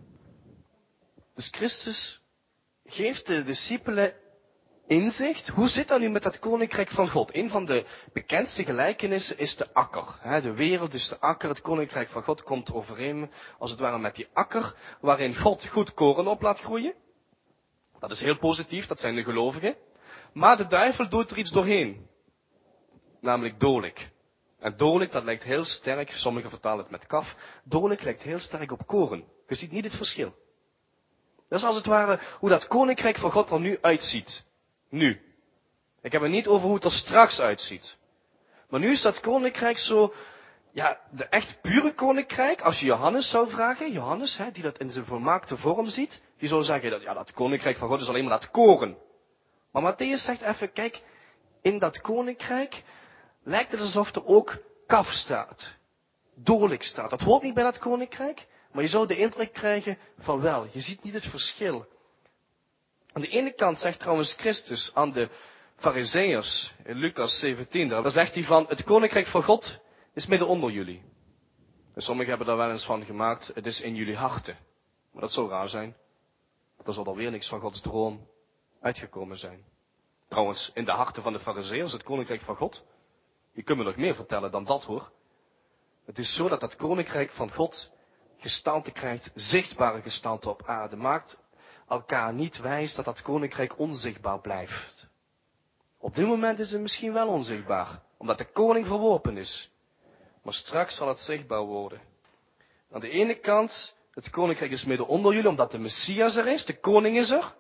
Dus Christus geeft de discipelen inzicht. Hoe zit dat nu met dat koninkrijk van God? Een van de bekendste gelijkenissen is de akker. De wereld is de akker. Het koninkrijk van God komt overeen, als het ware, met die akker, waarin God goed koren op laat groeien. Dat is heel positief, dat zijn de gelovigen. Maar de duivel doet er iets doorheen. Namelijk dodelijk. En dodelijk, dat lijkt heel sterk, sommigen vertalen het met kaf. Dodelijk lijkt heel sterk op koren. Je ziet niet het verschil. Dat is als het ware hoe dat koninkrijk van God er nu uitziet. Nu. Ik heb het niet over hoe het er straks uitziet. Maar nu is dat koninkrijk zo, de echt pure koninkrijk. Als je Johannes zou vragen, Johannes, die dat in zijn volmaakte vorm ziet, die zou zeggen, dat koninkrijk van God is alleen maar dat koren. Maar Mattheüs zegt even, kijk, in dat koninkrijk lijkt het alsof er ook kaf staat. Dodelijk staat. Dat hoort niet bij dat koninkrijk, maar je zou de indruk krijgen van wel. Je ziet niet het verschil. Aan de ene kant zegt trouwens Christus aan de Farizeeërs in Lucas 17, daar zegt hij van, het koninkrijk van God is midden onder jullie. En sommigen hebben daar wel eens van gemaakt, het is in jullie harten. Maar dat zou raar zijn. Er zal alweer niks van Gods droom uitgekomen zijn. Trouwens, in de harten van de Farizeeërs, het koninkrijk van God. Je kunt me nog meer vertellen dan dat hoor. Het is zo dat dat koninkrijk van God gestalte krijgt, zichtbare gestalte op aarde. Maakt elkaar niet wijs dat dat koninkrijk onzichtbaar blijft. Op dit moment is het misschien wel onzichtbaar, omdat de koning verworpen is. Maar straks zal het zichtbaar worden. Aan de ene kant, het koninkrijk is midden onder jullie, omdat de Messias er is, de koning is er.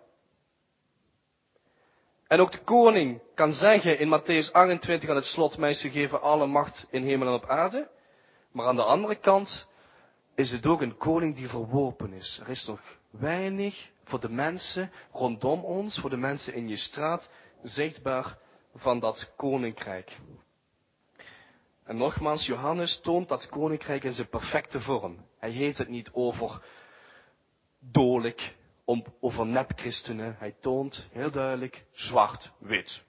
En ook de koning kan zeggen in Mattheüs 28 aan het slot, mij is gegeven alle macht in hemel en op aarde. Maar aan de andere kant is het ook een koning die verworpen is. Er is nog weinig voor de mensen rondom ons, voor de mensen in je straat, zichtbaar van dat koninkrijk. En nogmaals, Johannes toont dat koninkrijk in zijn perfecte vorm. Hij heeft het niet over dodelijk, over nepchristenen. Hij toont heel duidelijk zwart-wit.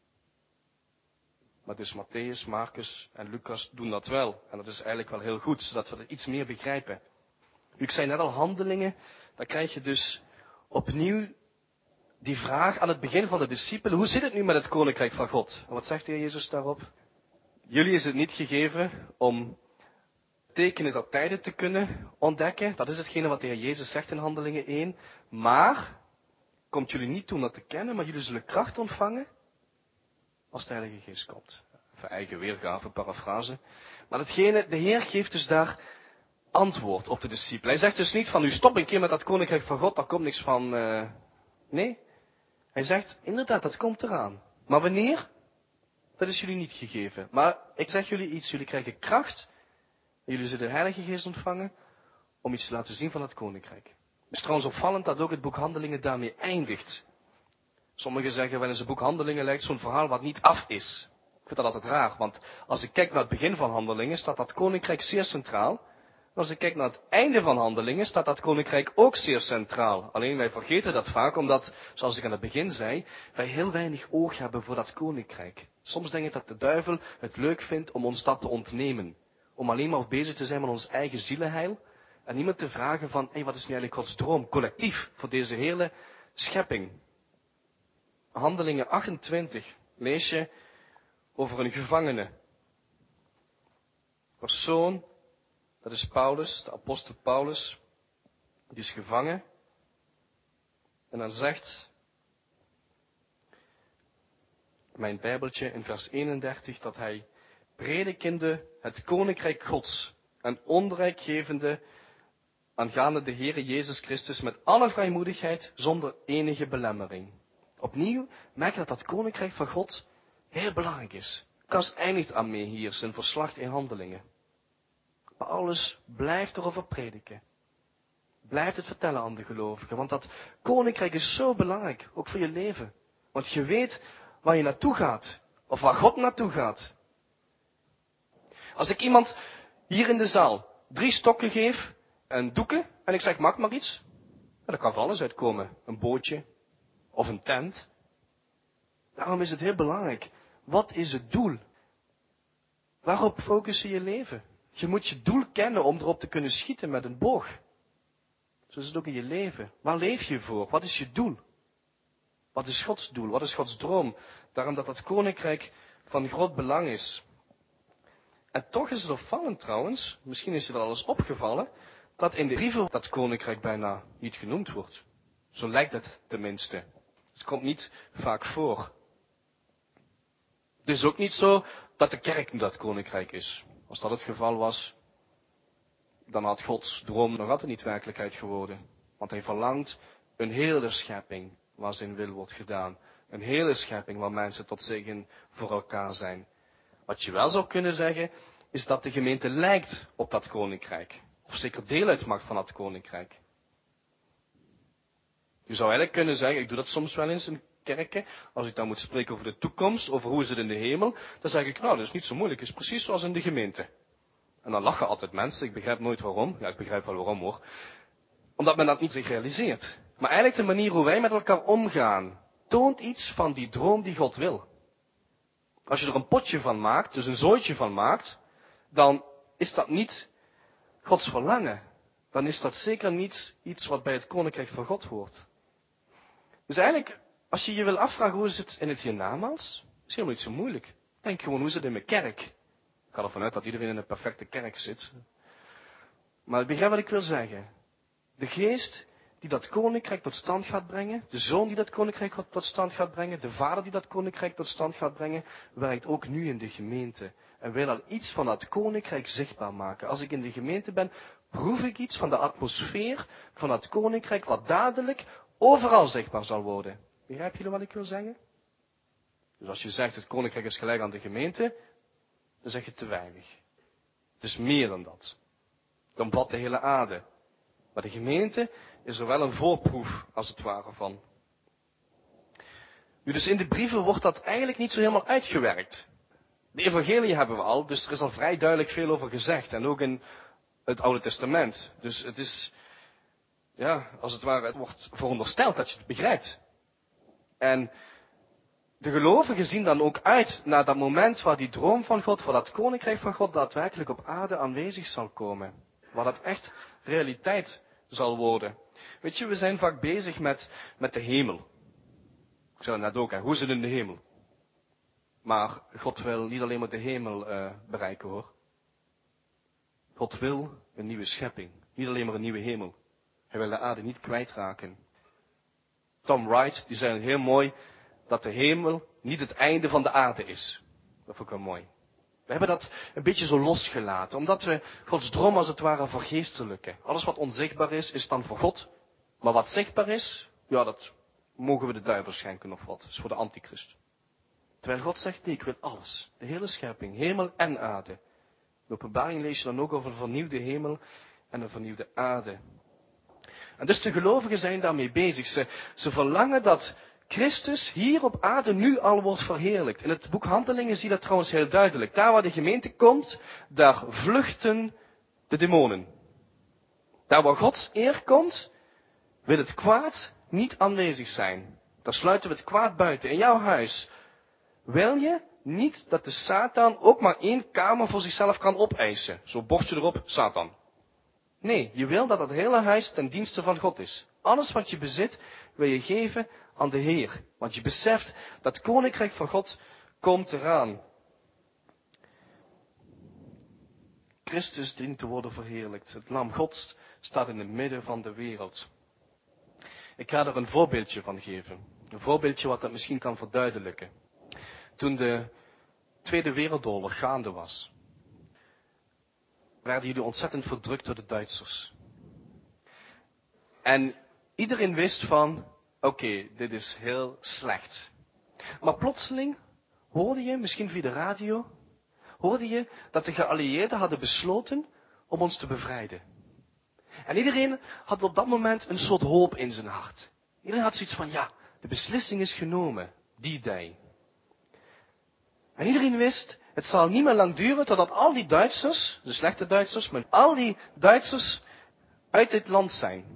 Maar dus Mattheüs, Marcus en Lucas doen dat wel. En dat is eigenlijk wel heel goed, zodat we er iets meer begrijpen. Ik zei net al, Handelingen, dan krijg je dus opnieuw die vraag aan het begin van de discipelen. Hoe zit het nu met het koninkrijk van God? En wat zegt de Heer Jezus daarop? Jullie is het niet gegeven om tekenen der tijden te kunnen ontdekken. Dat is hetgene wat de Heer Jezus zegt in Handelingen 1. Maar, komt jullie niet toe om dat te kennen, maar jullie zullen kracht ontvangen als de Heilige Geest komt. Even eigen weergave, parafrase. Maar de Heer geeft dus daar antwoord op de discipelen. Hij zegt dus niet van, u stop een keer met dat koninkrijk van God, daar komt niks van. Nee. Hij zegt, inderdaad, dat komt eraan. Maar wanneer? Dat is jullie niet gegeven. Maar ik zeg jullie iets, jullie krijgen kracht. En jullie zullen de Heilige Geest ontvangen om iets te laten zien van het koninkrijk. Het is trouwens opvallend dat ook het boek Handelingen daarmee eindigt. Sommigen zeggen wel eens, het boek Handelingen lijkt zo'n verhaal wat niet af is. Ik vind dat altijd raar, want als ik kijk naar het begin van Handelingen, staat dat koninkrijk zeer centraal. En als ik kijk naar het einde van Handelingen, staat dat koninkrijk ook zeer centraal. Alleen wij vergeten dat vaak, omdat, zoals ik aan het begin zei, wij heel weinig oog hebben voor dat koninkrijk. Soms denk ik dat de duivel het leuk vindt om ons dat te ontnemen. Om alleen maar bezig te zijn met ons eigen zielenheil. En niemand te vragen van, wat is nu eigenlijk Gods droom, collectief, voor deze hele schepping. Handelingen 28 lees je over een gevangene. Persoon, dat is Paulus, de apostel Paulus. Die is gevangen. En dan zegt mijn Bijbeltje in vers 31 dat hij predikende het koninkrijk Gods en onrijk gevende aangaande de Heere Jezus Christus met alle vrijmoedigheid, zonder enige belemmering. Opnieuw merk je dat koninkrijk van God heel belangrijk is. Lucas eindigt daarmee hier zijn verslag in Handelingen. Paulus blijft erover prediken. Blijft het vertellen aan de gelovigen. Want dat koninkrijk is zo belangrijk, ook voor je leven. Want je weet waar je naartoe gaat. Of waar God naartoe gaat. Als ik iemand hier in de zaal 3 stokken geef en doeken. En ik zeg, maak maar iets. Dan kan van alles uitkomen. Een bootje. Of een tent. Daarom is het heel belangrijk. Wat is het doel? Waarop focus je leven? Je moet je doel kennen om erop te kunnen schieten met een boog. Zo is het ook in je leven. Waar leef je voor? Wat is je doel? Wat is Gods doel? Wat is Gods droom? Daarom dat dat koninkrijk van groot belang is. En toch is het opvallend trouwens, misschien is je dat al eens opgevallen, dat in de brieven dat koninkrijk bijna niet genoemd wordt. Zo lijkt het tenminste. Het komt niet vaak voor. Het is ook niet zo dat de kerk nu dat koninkrijk is. Als dat het geval was, dan had Gods droom nog altijd niet werkelijkheid geworden. Want hij verlangt een hele schepping waar zijn wil wordt gedaan. Een hele schepping waar mensen tot zegen voor elkaar zijn. Wat je wel zou kunnen zeggen, is dat de gemeente lijkt op dat koninkrijk. Of zeker deel uitmaakt van dat koninkrijk. Je zou eigenlijk kunnen zeggen, ik doe dat soms wel eens in kerken, als ik dan moet spreken over de toekomst, over hoe is het in de hemel, dan zeg ik, nou, dat is niet zo moeilijk, het is precies zoals in de gemeente. En dan lachen altijd mensen, ik begrijp nooit waarom. Ja, ik begrijp wel waarom hoor. Omdat men dat niet zich realiseert. Maar eigenlijk de manier hoe wij met elkaar omgaan, toont iets van die droom die God wil. Als je er een potje van maakt, dus een zooitje van maakt, dan is dat niet Gods verlangen. Dan is dat zeker niet iets wat bij het koninkrijk van God hoort. Dus eigenlijk, als je je wil afvragen hoe is het in het hiernamaals, is helemaal niet zo moeilijk. Denk gewoon hoe is het in mijn kerk. Ik ga ervan uit dat iedereen in een perfecte kerk zit. Maar ik begrijp wat ik wil zeggen. De geest die dat koninkrijk tot stand gaat brengen, de zoon die dat koninkrijk tot stand gaat brengen, de vader die dat koninkrijk tot stand gaat brengen, werkt ook nu in de gemeente. En wil al iets van dat koninkrijk zichtbaar maken. Als ik in de gemeente ben, proef ik iets van de atmosfeer van dat koninkrijk wat dadelijk overal zichtbaar zal worden. Begrijp jullie wat ik wil zeggen? Dus als je zegt het koninkrijk is gelijk aan de gemeente, dan zeg je te weinig. Het is meer dan dat. Dan omvat de hele aarde. Maar de gemeente is er wel een voorproef, als het ware, van. Nu, dus in de brieven wordt dat eigenlijk niet zo helemaal uitgewerkt. De evangelie hebben we al, dus er is al vrij duidelijk veel over gezegd. En ook in het Oude Testament. Dus het is, ja, als het ware, het wordt verondersteld dat je het begrijpt. En de gelovigen zien dan ook uit naar dat moment waar die droom van God, waar dat koninkrijk van God daadwerkelijk op aarde aanwezig zal komen. Waar dat echt realiteit zal worden. Weet je, we zijn vaak bezig met de hemel. Ik zei het net ook, hè, hoe is het in de hemel? Maar God wil niet alleen maar de hemel bereiken hoor. God wil een nieuwe schepping. Niet alleen maar een nieuwe hemel. Hij wil de aarde niet kwijtraken. Tom Wright, die zei heel mooi dat de hemel niet het einde van de aarde is. Dat vond ik wel mooi. We hebben dat een beetje zo losgelaten, omdat we Gods droom als het ware vergeestelijken. Alles wat onzichtbaar is dan voor God. Maar wat zichtbaar is, ja, dat mogen we de duivel schenken of wat. Dat is voor de antichrist. Terwijl God zegt, nee, ik wil alles. De hele schepping, hemel en aarde. In de Openbaring lees je dan ook over een vernieuwde hemel en een vernieuwde aarde. En dus de gelovigen zijn daarmee bezig. Ze verlangen dat Christus hier op aarde nu al wordt verheerlijkt. In het boek Handelingen zie je dat trouwens heel duidelijk. Daar waar de gemeente komt, daar vluchten de demonen. Daar waar Gods eer komt, wil het kwaad niet aanwezig zijn. Daar sluiten we het kwaad buiten. In jouw huis wil je niet dat de Satan ook maar 1 kamer voor zichzelf kan opeisen. Zo bordje erop, Satan. Nee, je wil dat het hele huis ten dienste van God is. Alles wat je bezit wil je geven aan de Heer. Want je beseft dat het koninkrijk van God komt eraan. Christus dient te worden verheerlijkt. Het lam Gods staat in het midden van de wereld. Ik ga er een voorbeeldje van geven. Een voorbeeldje wat dat misschien kan verduidelijken. Toen de Tweede Wereldoorlog gaande was, werden jullie ontzettend verdrukt door de Duitsers. En iedereen wist van, oké, dit is heel slecht. Maar plotseling hoorde je, misschien via de radio, hoorde je dat de geallieerden hadden besloten om ons te bevrijden. En iedereen had op dat moment een soort hoop in zijn hart. Iedereen had zoiets van, ja, de beslissing is genomen, die day. En iedereen wist, het zal niet meer lang duren totdat al die Duitsers, de slechte Duitsers, maar al die Duitsers uit dit land zijn.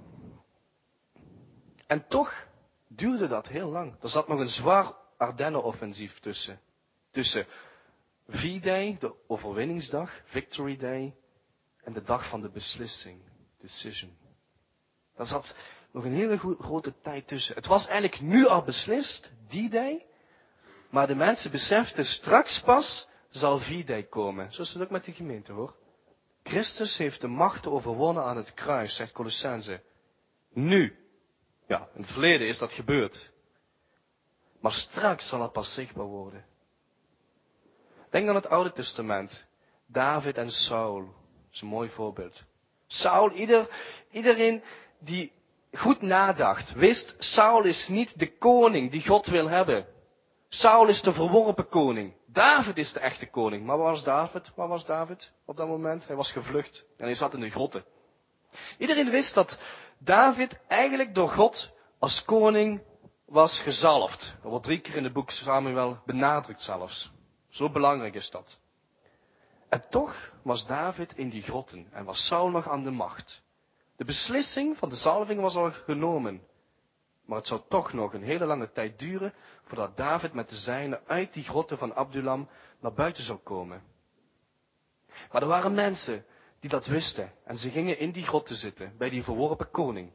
En toch duurde dat heel lang. Er zat nog een zwaar Ardennenoffensief tussen. Tussen V-Day, de overwinningsdag, Victory Day, en de dag van de beslissing, Decision. Daar zat nog een hele grote tijd tussen. Het was eigenlijk nu al beslist, die day, maar de mensen beseften straks pas zal V-Day komen. Zo is het ook met de gemeente, hoor. Christus heeft de macht overwonnen aan het kruis, zegt Colossense. Nu. Ja, in het verleden is dat gebeurd. Maar straks zal het pas zichtbaar worden. Denk aan het Oude Testament. David en Saul. Dat is een mooi voorbeeld. Saul, iedereen die goed nadacht, wist, Saul is niet de koning die God wil hebben. Saul is de verworpen koning. David is de echte koning. Maar waar was David op dat moment? Hij was gevlucht en hij zat in de grotten. Iedereen wist dat David eigenlijk door God als koning was gezalfd. Dat wordt 3 keer in het boek Samuel benadrukt zelfs. Zo belangrijk is dat. En toch was David in die grotten en was Saul nog aan de macht. De beslissing van de zalving was al genomen. Maar het zou toch nog een hele lange tijd duren voordat David met de zijnen uit die grotten van Adullam naar buiten zou komen. Maar er waren mensen die dat wisten en ze gingen in die grotten zitten bij die verworpen koning.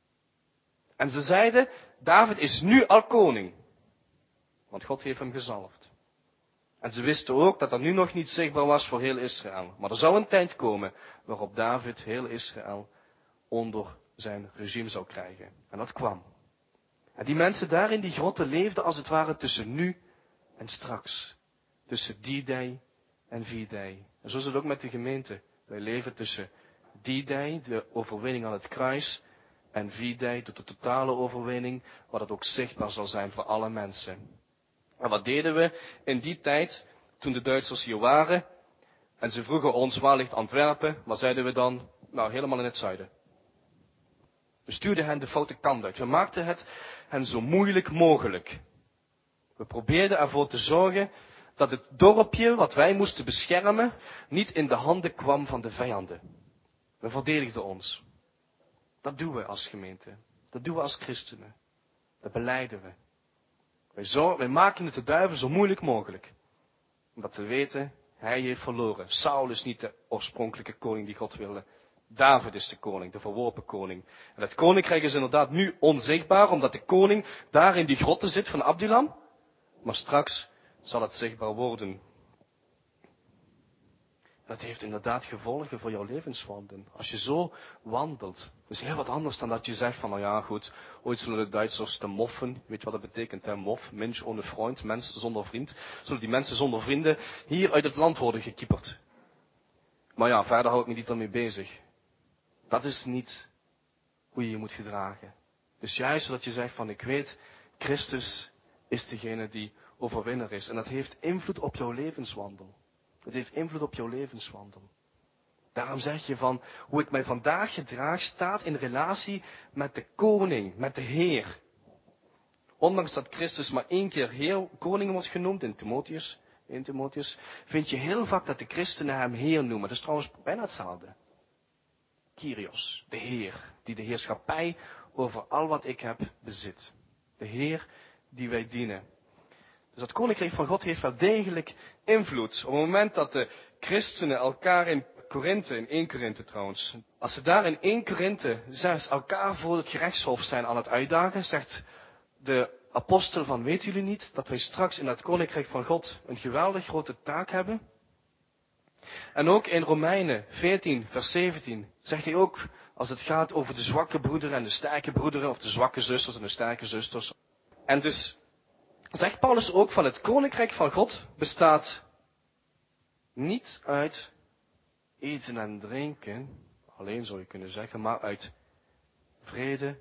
En ze zeiden, David is nu al koning, want God heeft hem gezalfd. En ze wisten ook dat dat nu nog niet zichtbaar was voor heel Israël. Maar er zou een tijd komen waarop David heel Israël onder zijn regime zou krijgen. En dat kwam. En die mensen daar in die grotten leefden als het ware tussen nu en straks. Tussen die day en V-Day. En zo is het ook met de gemeente. Wij leven tussen die day, de overwinning aan het kruis, en V-Day, de totale overwinning, waar het ook zichtbaar zal zijn voor alle mensen. En wat deden we in die tijd, toen de Duitsers hier waren, en ze vroegen ons, waar ligt Antwerpen? Wat zeiden we dan? Nou, helemaal in het zuiden. We stuurden hen de foute kant uit. We maakten het hen zo moeilijk mogelijk. We probeerden ervoor te zorgen dat het dorpje wat wij moesten beschermen niet in de handen kwam van de vijanden. We verdedigden ons. Dat doen we als gemeente. Dat doen we als christenen. Dat belijden we. Wij maken het de duivel zo moeilijk mogelijk. Omdat we weten, hij heeft verloren. Saul is niet de oorspronkelijke koning die God wilde. David is de koning, de verworpen koning. En het koninkrijk is inderdaad nu onzichtbaar, omdat de koning daar in die grotten zit van Adullam. Maar straks zal het zichtbaar worden. Dat heeft inderdaad gevolgen voor jouw levenswandel. Als je zo wandelt, dat is heel wat anders dan dat je zegt van, nou ja, goed, ooit zullen de Duitsers de moffen, weet je wat dat betekent, hè? Mof, Mensch ohne Freund, mens zonder vriend, zullen die mensen zonder vrienden hier uit het land worden gekieperd. Maar ja, verder hou ik me niet ermee bezig. Dat is niet hoe je je moet gedragen. Dus juist zodat je zegt van, ik weet, Christus is degene die overwinnaar is. En dat heeft invloed op jouw levenswandel. Het heeft invloed op jouw levenswandel. Daarom zeg je van, hoe ik mij vandaag gedraag, staat in relatie met de koning, met de Heer. Ondanks dat Christus maar 1 keer Heer, koning wordt genoemd in Timotheus, vind je heel vaak dat de christenen hem Heer noemen. Dat is trouwens bijna hetzelfde. Kyrios, de Heer, die de heerschappij over al wat ik heb bezit. De Heer die wij dienen. Dus dat koninkrijk van God heeft wel degelijk invloed. Op het moment dat de christenen elkaar in Korinthe, in 1 Korinthe trouwens, als ze daar in 1 Korinthe 6 elkaar voor het gerechtshof zijn aan het uitdagen, zegt de apostel van, weten jullie niet dat wij straks in het koninkrijk van God een geweldig grote taak hebben? En ook in Romeinen 14 vers 17 zegt hij ook, als het gaat over de zwakke broederen en de sterke broederen, of de zwakke zusters en de sterke zusters. En dus zegt Paulus ook van, het koninkrijk van God bestaat niet uit eten en drinken, alleen zou je kunnen zeggen, maar uit vrede,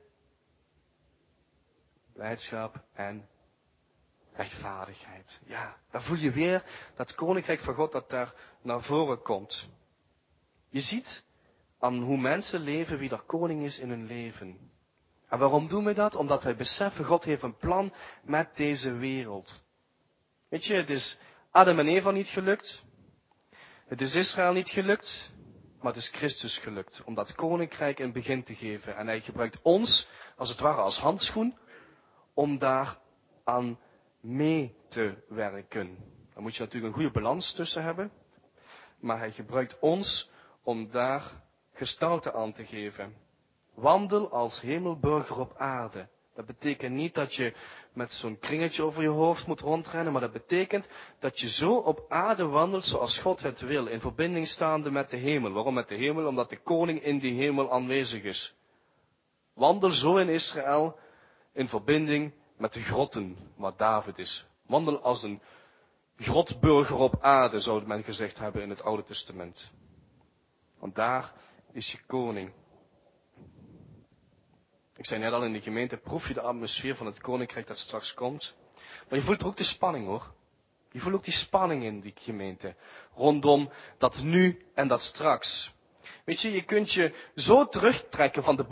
blijdschap en rechtvaardigheid. Ja, daar voel je weer dat koninkrijk van God dat daar naar voren komt. Je ziet aan hoe mensen leven wie er koning is in hun leven. En waarom doen we dat? Omdat wij beseffen, God heeft een plan met deze wereld. Weet je, het is Adam en Eva niet gelukt. Het is Israël niet gelukt. Maar het is Christus gelukt om dat koninkrijk een begin te geven. En hij gebruikt ons, als het ware als handschoen, om daar aan mee te werken. Daar moet je natuurlijk een goede balans tussen hebben. Maar hij gebruikt ons om daar gestalte aan te geven. Wandel als hemelburger op aarde. Dat betekent niet dat je met zo'n kringetje over je hoofd moet rondrennen, maar dat betekent dat je zo op aarde wandelt zoals God het wil, in verbinding staande met de hemel. Waarom met de hemel? Omdat de koning in die hemel aanwezig is. Wandel zo in Israël in verbinding met de grotten, waar David is. Wandel als een grotburger op aarde, zou men gezegd hebben in het Oude Testament. Want daar is je koning. Ik zei net al, in de gemeente proef je de atmosfeer van het koninkrijk dat straks komt. Maar je voelt er ook de spanning hoor. Je voelt ook die spanning in die gemeente. Rondom dat nu en dat straks. Weet je, je kunt je zo terugtrekken van de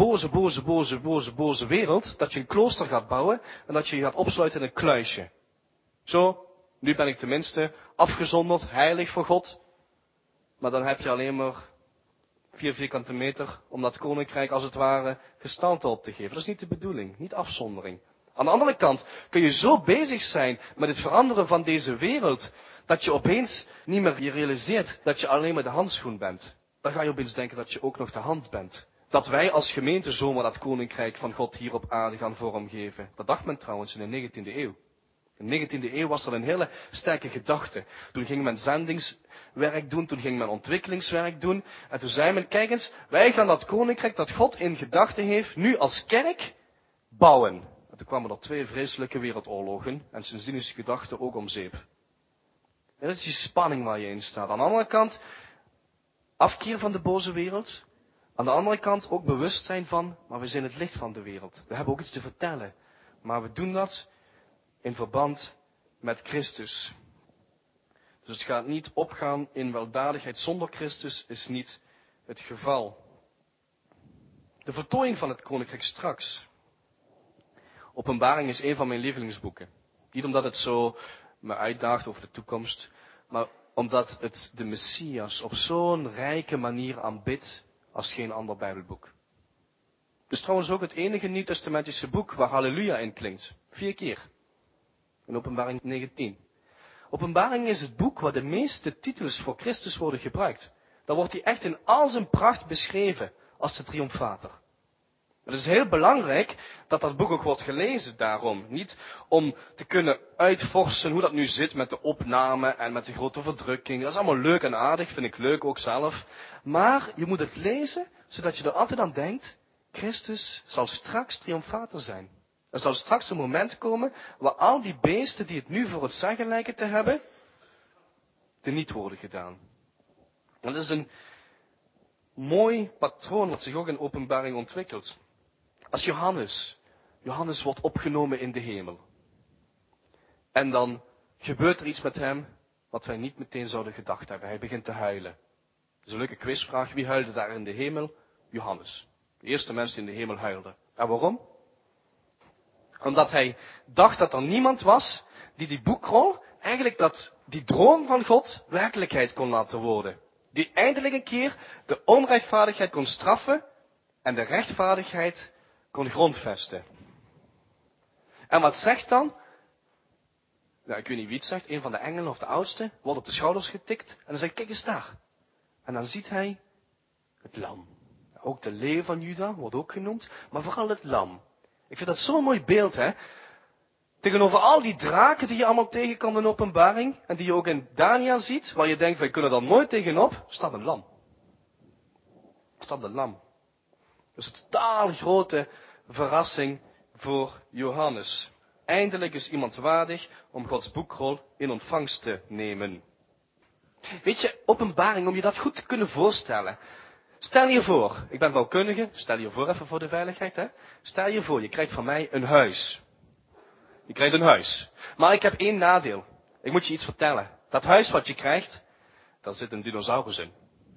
boze wereld, dat je een klooster gaat bouwen en dat je je gaat opsluiten in een kluisje. Zo, nu ben ik tenminste afgezonderd, heilig voor God. Maar dan heb je alleen maar 4 vierkante meter om dat koninkrijk als het ware gestalte op te geven. Dat is niet de bedoeling, niet afzondering. Aan de andere kant kun je zo bezig zijn met het veranderen van deze wereld, dat je opeens niet meer je realiseert dat je alleen maar de handschoen bent. Dan ga je opeens denken dat je ook nog de hand bent. Dat wij als gemeente zomaar dat koninkrijk van God hier op aarde gaan vormgeven. Dat dacht men trouwens in de 19e eeuw. In de 19e eeuw was dat een hele sterke gedachte. Toen ging men zendingswerk doen, toen ging men ontwikkelingswerk doen. En toen zei men, kijk eens, wij gaan dat koninkrijk dat God in gedachten heeft, nu als kerk bouwen. En toen kwamen er 2 vreselijke wereldoorlogen. En sindsdien is die gedachte ook om zeep. En dat is die spanning waar je in staat. Aan de andere kant, afkeer van de boze wereld. Aan de andere kant ook bewustzijn van, maar we zijn het licht van de wereld. We hebben ook iets te vertellen. Maar we doen dat in verband met Christus. Dus het gaat niet opgaan in weldadigheid zonder Christus, is niet het geval. De voltooiing van het koninkrijk straks. Openbaring is een van mijn lievelingsboeken. Niet omdat het zo me uitdaagt over de toekomst, maar omdat het de Messias op zo'n rijke manier aanbidt als geen ander Bijbelboek. Het is trouwens ook het enige Nieuw-testamentische boek waar halleluja in klinkt. 4 keer. In Openbaring 19. Openbaring is het boek waar de meeste titels voor Christus worden gebruikt. Dan wordt hij echt in al zijn pracht beschreven als de triomfator. Het is heel belangrijk dat dat boek ook wordt gelezen daarom. Niet om te kunnen uitvorsen hoe dat nu zit met de opname en met de grote verdrukking. Dat is allemaal leuk en aardig, vind ik leuk ook zelf. Maar je moet het lezen, zodat je er altijd aan denkt, Christus zal straks triomfator zijn. Er zal straks een moment komen waar al die beesten die het nu voor het zeggen lijken te hebben, teniet worden gedaan. En dat is een mooi patroon wat zich ook in Openbaring ontwikkelt. Als Johannes wordt opgenomen in de hemel. En dan gebeurt er iets met hem wat wij niet meteen zouden gedacht hebben. Hij begint te huilen. Dat is een leuke quizvraag. Wie huilde daar in de hemel? Johannes. De eerste mens die in de hemel huilde. En waarom? Omdat hij dacht dat er niemand was die boekrol, eigenlijk die droom van God, werkelijkheid kon laten worden. Die eindelijk een keer de onrechtvaardigheid kon straffen en de rechtvaardigheid kon grondvesten. En wat zegt dan? Nou, ik weet niet wie het zegt, een van de engelen of de oudste, wordt op de schouders getikt en dan zegt, kijk eens daar. En dan ziet hij het lam. Ook de leeuw van Juda wordt ook genoemd, maar vooral het lam. Ik vind dat zo'n mooi beeld, hè. Tegenover al die draken die je allemaal tegenkomt in Openbaring, en die je ook in Daniel ziet, waar je denkt, wij kunnen daar nooit tegenop, staat een lam. Staat een lam. Dus een totaal grote verrassing voor Johannes. Eindelijk is iemand waardig om Gods boekrol in ontvangst te nemen. Weet je, Openbaring, om je dat goed te kunnen voorstellen. Stel je voor, ik ben bouwkundige, stel je voor even voor de veiligheid, hè. Stel je voor, je krijgt van mij een huis. Je krijgt een huis. Maar ik heb één nadeel. Ik moet je iets vertellen. Dat huis wat je krijgt, daar zit een dinosaurus in.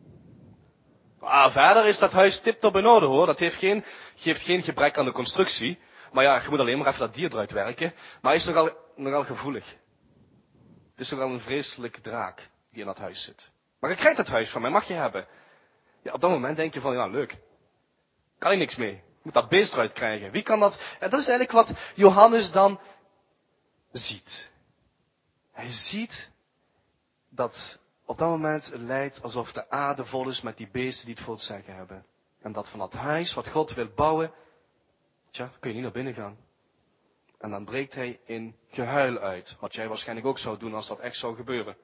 Verder is dat huis tip-top in orde hoor. Dat geeft geen gebrek aan de constructie. Maar ja, je moet alleen maar even dat dier eruit werken. Maar hij is nogal gevoelig. Het is nogal een vreselijke draak die in dat huis zit. Maar je krijgt dat huis van mij, mag je hebben. Ja, op dat moment denk je van, ja leuk. Kan je niks mee. Je moet dat beest eruit krijgen. Wie kan dat? En dat is eigenlijk wat Johannes dan ziet. Hij ziet dat op dat moment het lijkt alsof de aarde vol is met die beesten die het voor het zeggen hebben. En dat van dat huis wat God wil bouwen, kun je niet naar binnen gaan. En dan breekt hij in gehuil uit. Wat jij waarschijnlijk ook zou doen als dat echt zou gebeuren.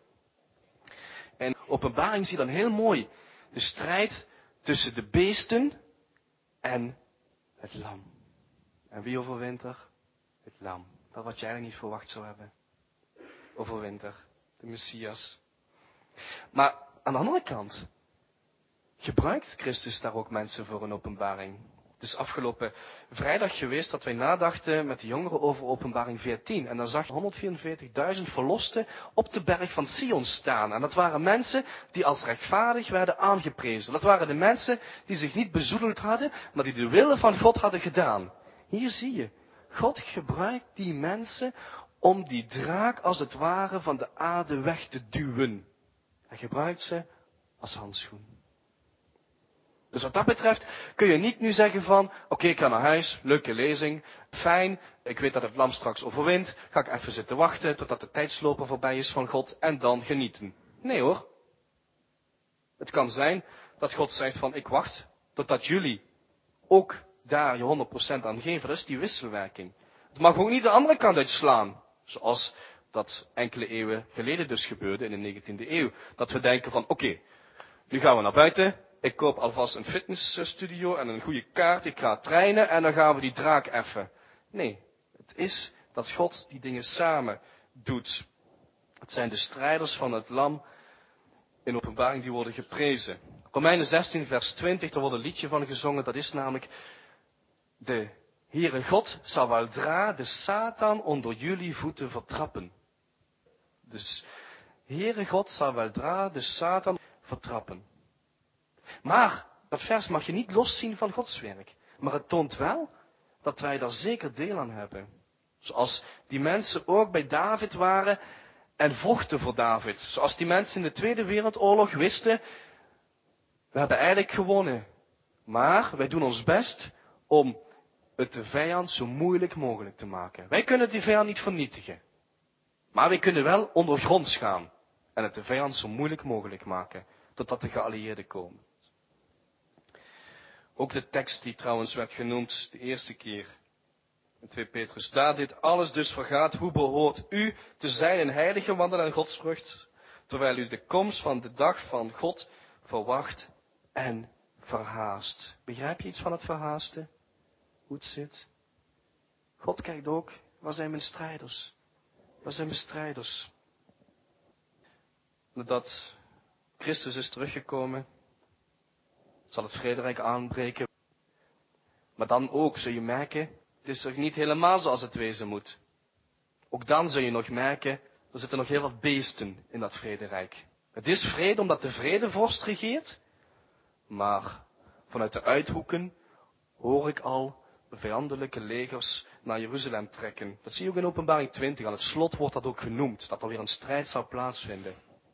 En Openbaring zie je dan heel mooi de strijd tussen de beesten en het lam. En wie overwint er? Het lam. Dat wat je eigenlijk niet verwacht zou hebben. Overwint er. De Messias. Maar aan de andere kant gebruikt Christus daar ook mensen voor een openbaring. Het is afgelopen vrijdag geweest dat wij nadachten met de jongeren over Openbaring 14. En dan zag je 144.000 verlosten op de berg van Sion staan. En dat waren mensen die als rechtvaardig werden aangeprezen. Dat waren de mensen die zich niet bezoedeld hadden, maar die de wil van God hadden gedaan. Hier zie je, God gebruikt die mensen om die draak als het ware van de aarde weg te duwen. Hij gebruikt ze als handschoen. Dus wat dat betreft kun je niet nu zeggen van, oké, ik ga naar huis, leuke lezing, fijn, ik weet dat het lam straks overwint, ga ik even zitten wachten totdat de tijdsloper voorbij is van God en dan genieten. Nee hoor. Het kan zijn dat God zegt van, ik wacht totdat jullie ook daar je 100% aan geven. Dat is die wisselwerking. Het mag ook niet de andere kant uitslaan, zoals dat enkele eeuwen geleden dus gebeurde in de 19e eeuw. Dat we denken van, oké, nu gaan we naar buiten. Ik koop alvast een fitnessstudio en een goede kaart. Ik ga trainen en dan gaan we die draak effen. Nee, het is dat God die dingen samen doet. Het zijn de strijders van het lam in Openbaring die worden geprezen. Romeinen 16 vers 20, daar wordt een liedje van gezongen. Dat is namelijk, de Heere God zal weldra de Satan onder jullie voeten vertrappen. Dus Heere God zal weldra de Satan vertrappen. Maar dat vers mag je niet loszien van Gods werk. Maar het toont wel dat wij daar zeker deel aan hebben. Zoals die mensen ook bij David waren en vochten voor David. Zoals die mensen in de Tweede Wereldoorlog wisten, we hebben eigenlijk gewonnen. Maar wij doen ons best om het de vijand zo moeilijk mogelijk te maken. Wij kunnen die vijand niet vernietigen. Maar wij kunnen wel ondergronds gaan. En het de vijand zo moeilijk mogelijk maken. Totdat de geallieerden komen. Ook de tekst die trouwens werd genoemd de eerste keer. In 2 Petrus. Daar dit alles dus vergaat, hoe behoort u te zijn een heilige wandel en godsvrucht. Terwijl u de komst van de dag van God verwacht en verhaast. Begrijp je iets van het verhaasten? Hoe het zit? God kijkt ook, waar zijn mijn strijders? Waar zijn mijn strijders? Nadat Christus is teruggekomen, zal het vrederijk aanbreken. Maar dan ook zul je merken, het is nog niet helemaal zoals het wezen moet. Ook dan zul je nog merken, er zitten nog heel wat beesten in dat vrederijk. Het is vrede omdat de vredevorst regeert, maar vanuit de uithoeken hoor ik al vijandelijke legers naar Jeruzalem trekken. Dat zie je ook in Openbaring 20. Aan het slot wordt dat ook genoemd, dat er weer een strijd zou plaatsvinden.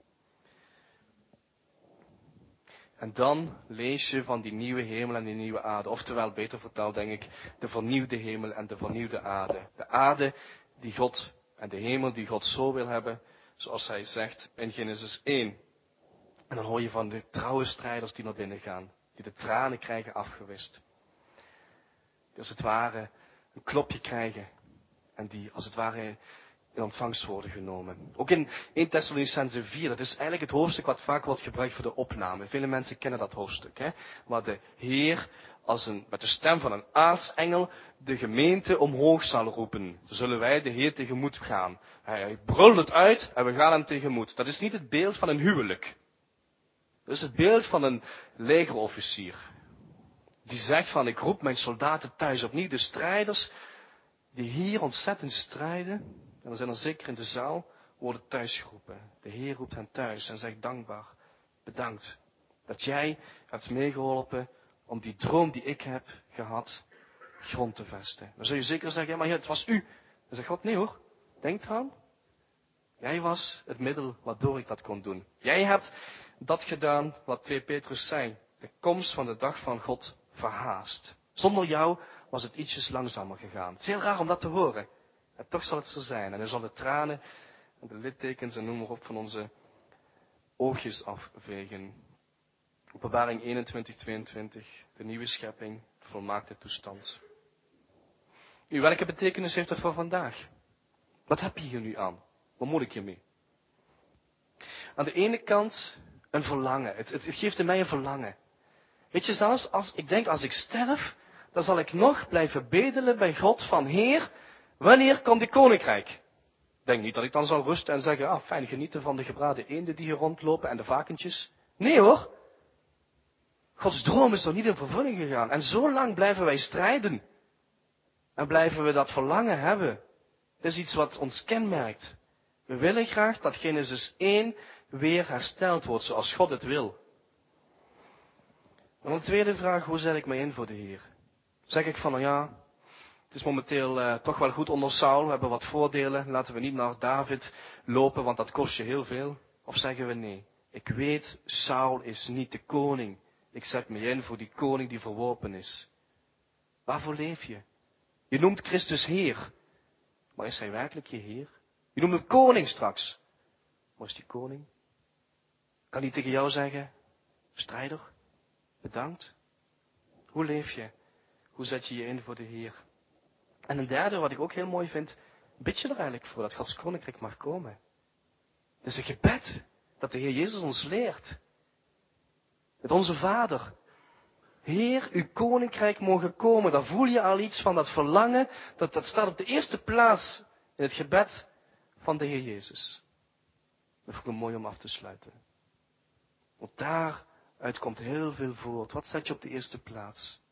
En dan lees je van die nieuwe hemel en die nieuwe aarde. Oftewel, beter vertaald denk ik, de vernieuwde hemel en de vernieuwde aarde. De aarde die God en de hemel die God zo wil hebben, zoals hij zegt in Genesis 1. En dan hoor je van de trouwe strijders die naar binnen gaan. Die de tranen krijgen afgewist. Die als het ware een klopje krijgen. En die als het ware in ontvangst worden genomen. Ook in 1 Thessalonicenzen 4, dat is eigenlijk het hoofdstuk wat vaak wordt gebruikt voor de opname. Vele mensen kennen dat hoofdstuk. Waar de Heer met de stem van een aartsengel de gemeente omhoog zal roepen. Dan zullen wij de Heer tegemoet gaan. Hij brult het uit en we gaan hem tegemoet. Dat is niet het beeld van een huwelijk. Dat is het beeld van een legerofficier. Die zegt van, ik roep mijn soldaten thuis opnieuw. De strijders die hier ontzettend strijden, en er zijn er zeker in de zaal, worden thuis geroepen. De Heer roept hen thuis en zegt dankbaar, bedankt dat jij hebt meegeholpen om die droom die ik heb gehad, grond te vesten. Dan zul je zeker zeggen, ja maar Heer, het was u. Dan zegt God, nee hoor, denk eraan. Jij was het middel waardoor ik dat kon doen. Jij hebt dat gedaan wat 2 Petrus zei. De komst van de dag van God verhaast. Zonder jou was het ietsjes langzamer gegaan. Het is heel raar om dat te horen. En toch zal het zo zijn. En hij zal de tranen en de littekens en noem maar op van onze oogjes afvegen. Openbaring 21, 22. De nieuwe schepping, de volmaakte toestand. Nu, welke betekenis heeft dat voor vandaag? Wat heb je hier nu aan? Wat moet ik hiermee? Aan de ene kant een verlangen. Het geeft in mij een verlangen. Weet je, zelfs als ik sterf, dan zal ik nog blijven bedelen bij God van Heer, wanneer komt die koninkrijk? Ik denk niet dat ik dan zal rusten en zeggen, fijn genieten van de gebraden eenden die hier rondlopen en de vakentjes. Nee hoor. Gods droom is nog niet in vervulling gegaan. En zo lang blijven wij strijden. En blijven we dat verlangen hebben. Dat is iets wat ons kenmerkt. We willen graag dat Genesis 1 weer hersteld wordt zoals God het wil. En dan de tweede vraag, hoe zet ik mij in voor de Heer? Zeg ik van, het is momenteel toch wel goed onder Saul, we hebben wat voordelen, laten we niet naar David lopen, want dat kost je heel veel. Of zeggen we nee, ik weet, Saul is niet de koning. Ik zet me in voor die koning die verworpen is. Waarvoor leef je? Je noemt Christus Heer, maar is hij werkelijk je Heer? Je noemt hem koning straks, maar is die koning? Kan hij tegen jou zeggen, strijder, bedankt? Hoe leef je? Hoe zet je je in voor de Heer? En een derde, wat ik ook heel mooi vind, bid je er eigenlijk voor dat Gods koninkrijk mag komen. Het is een gebed dat de Heer Jezus ons leert. Met onze Vader. Heer, uw koninkrijk mogen komen. Dan voel je al iets van dat verlangen. Dat staat op de eerste plaats in het gebed van de Heer Jezus. Dat vind ik mooi om af te sluiten. Want daaruit komt heel veel voort. Wat zet je op de eerste plaats?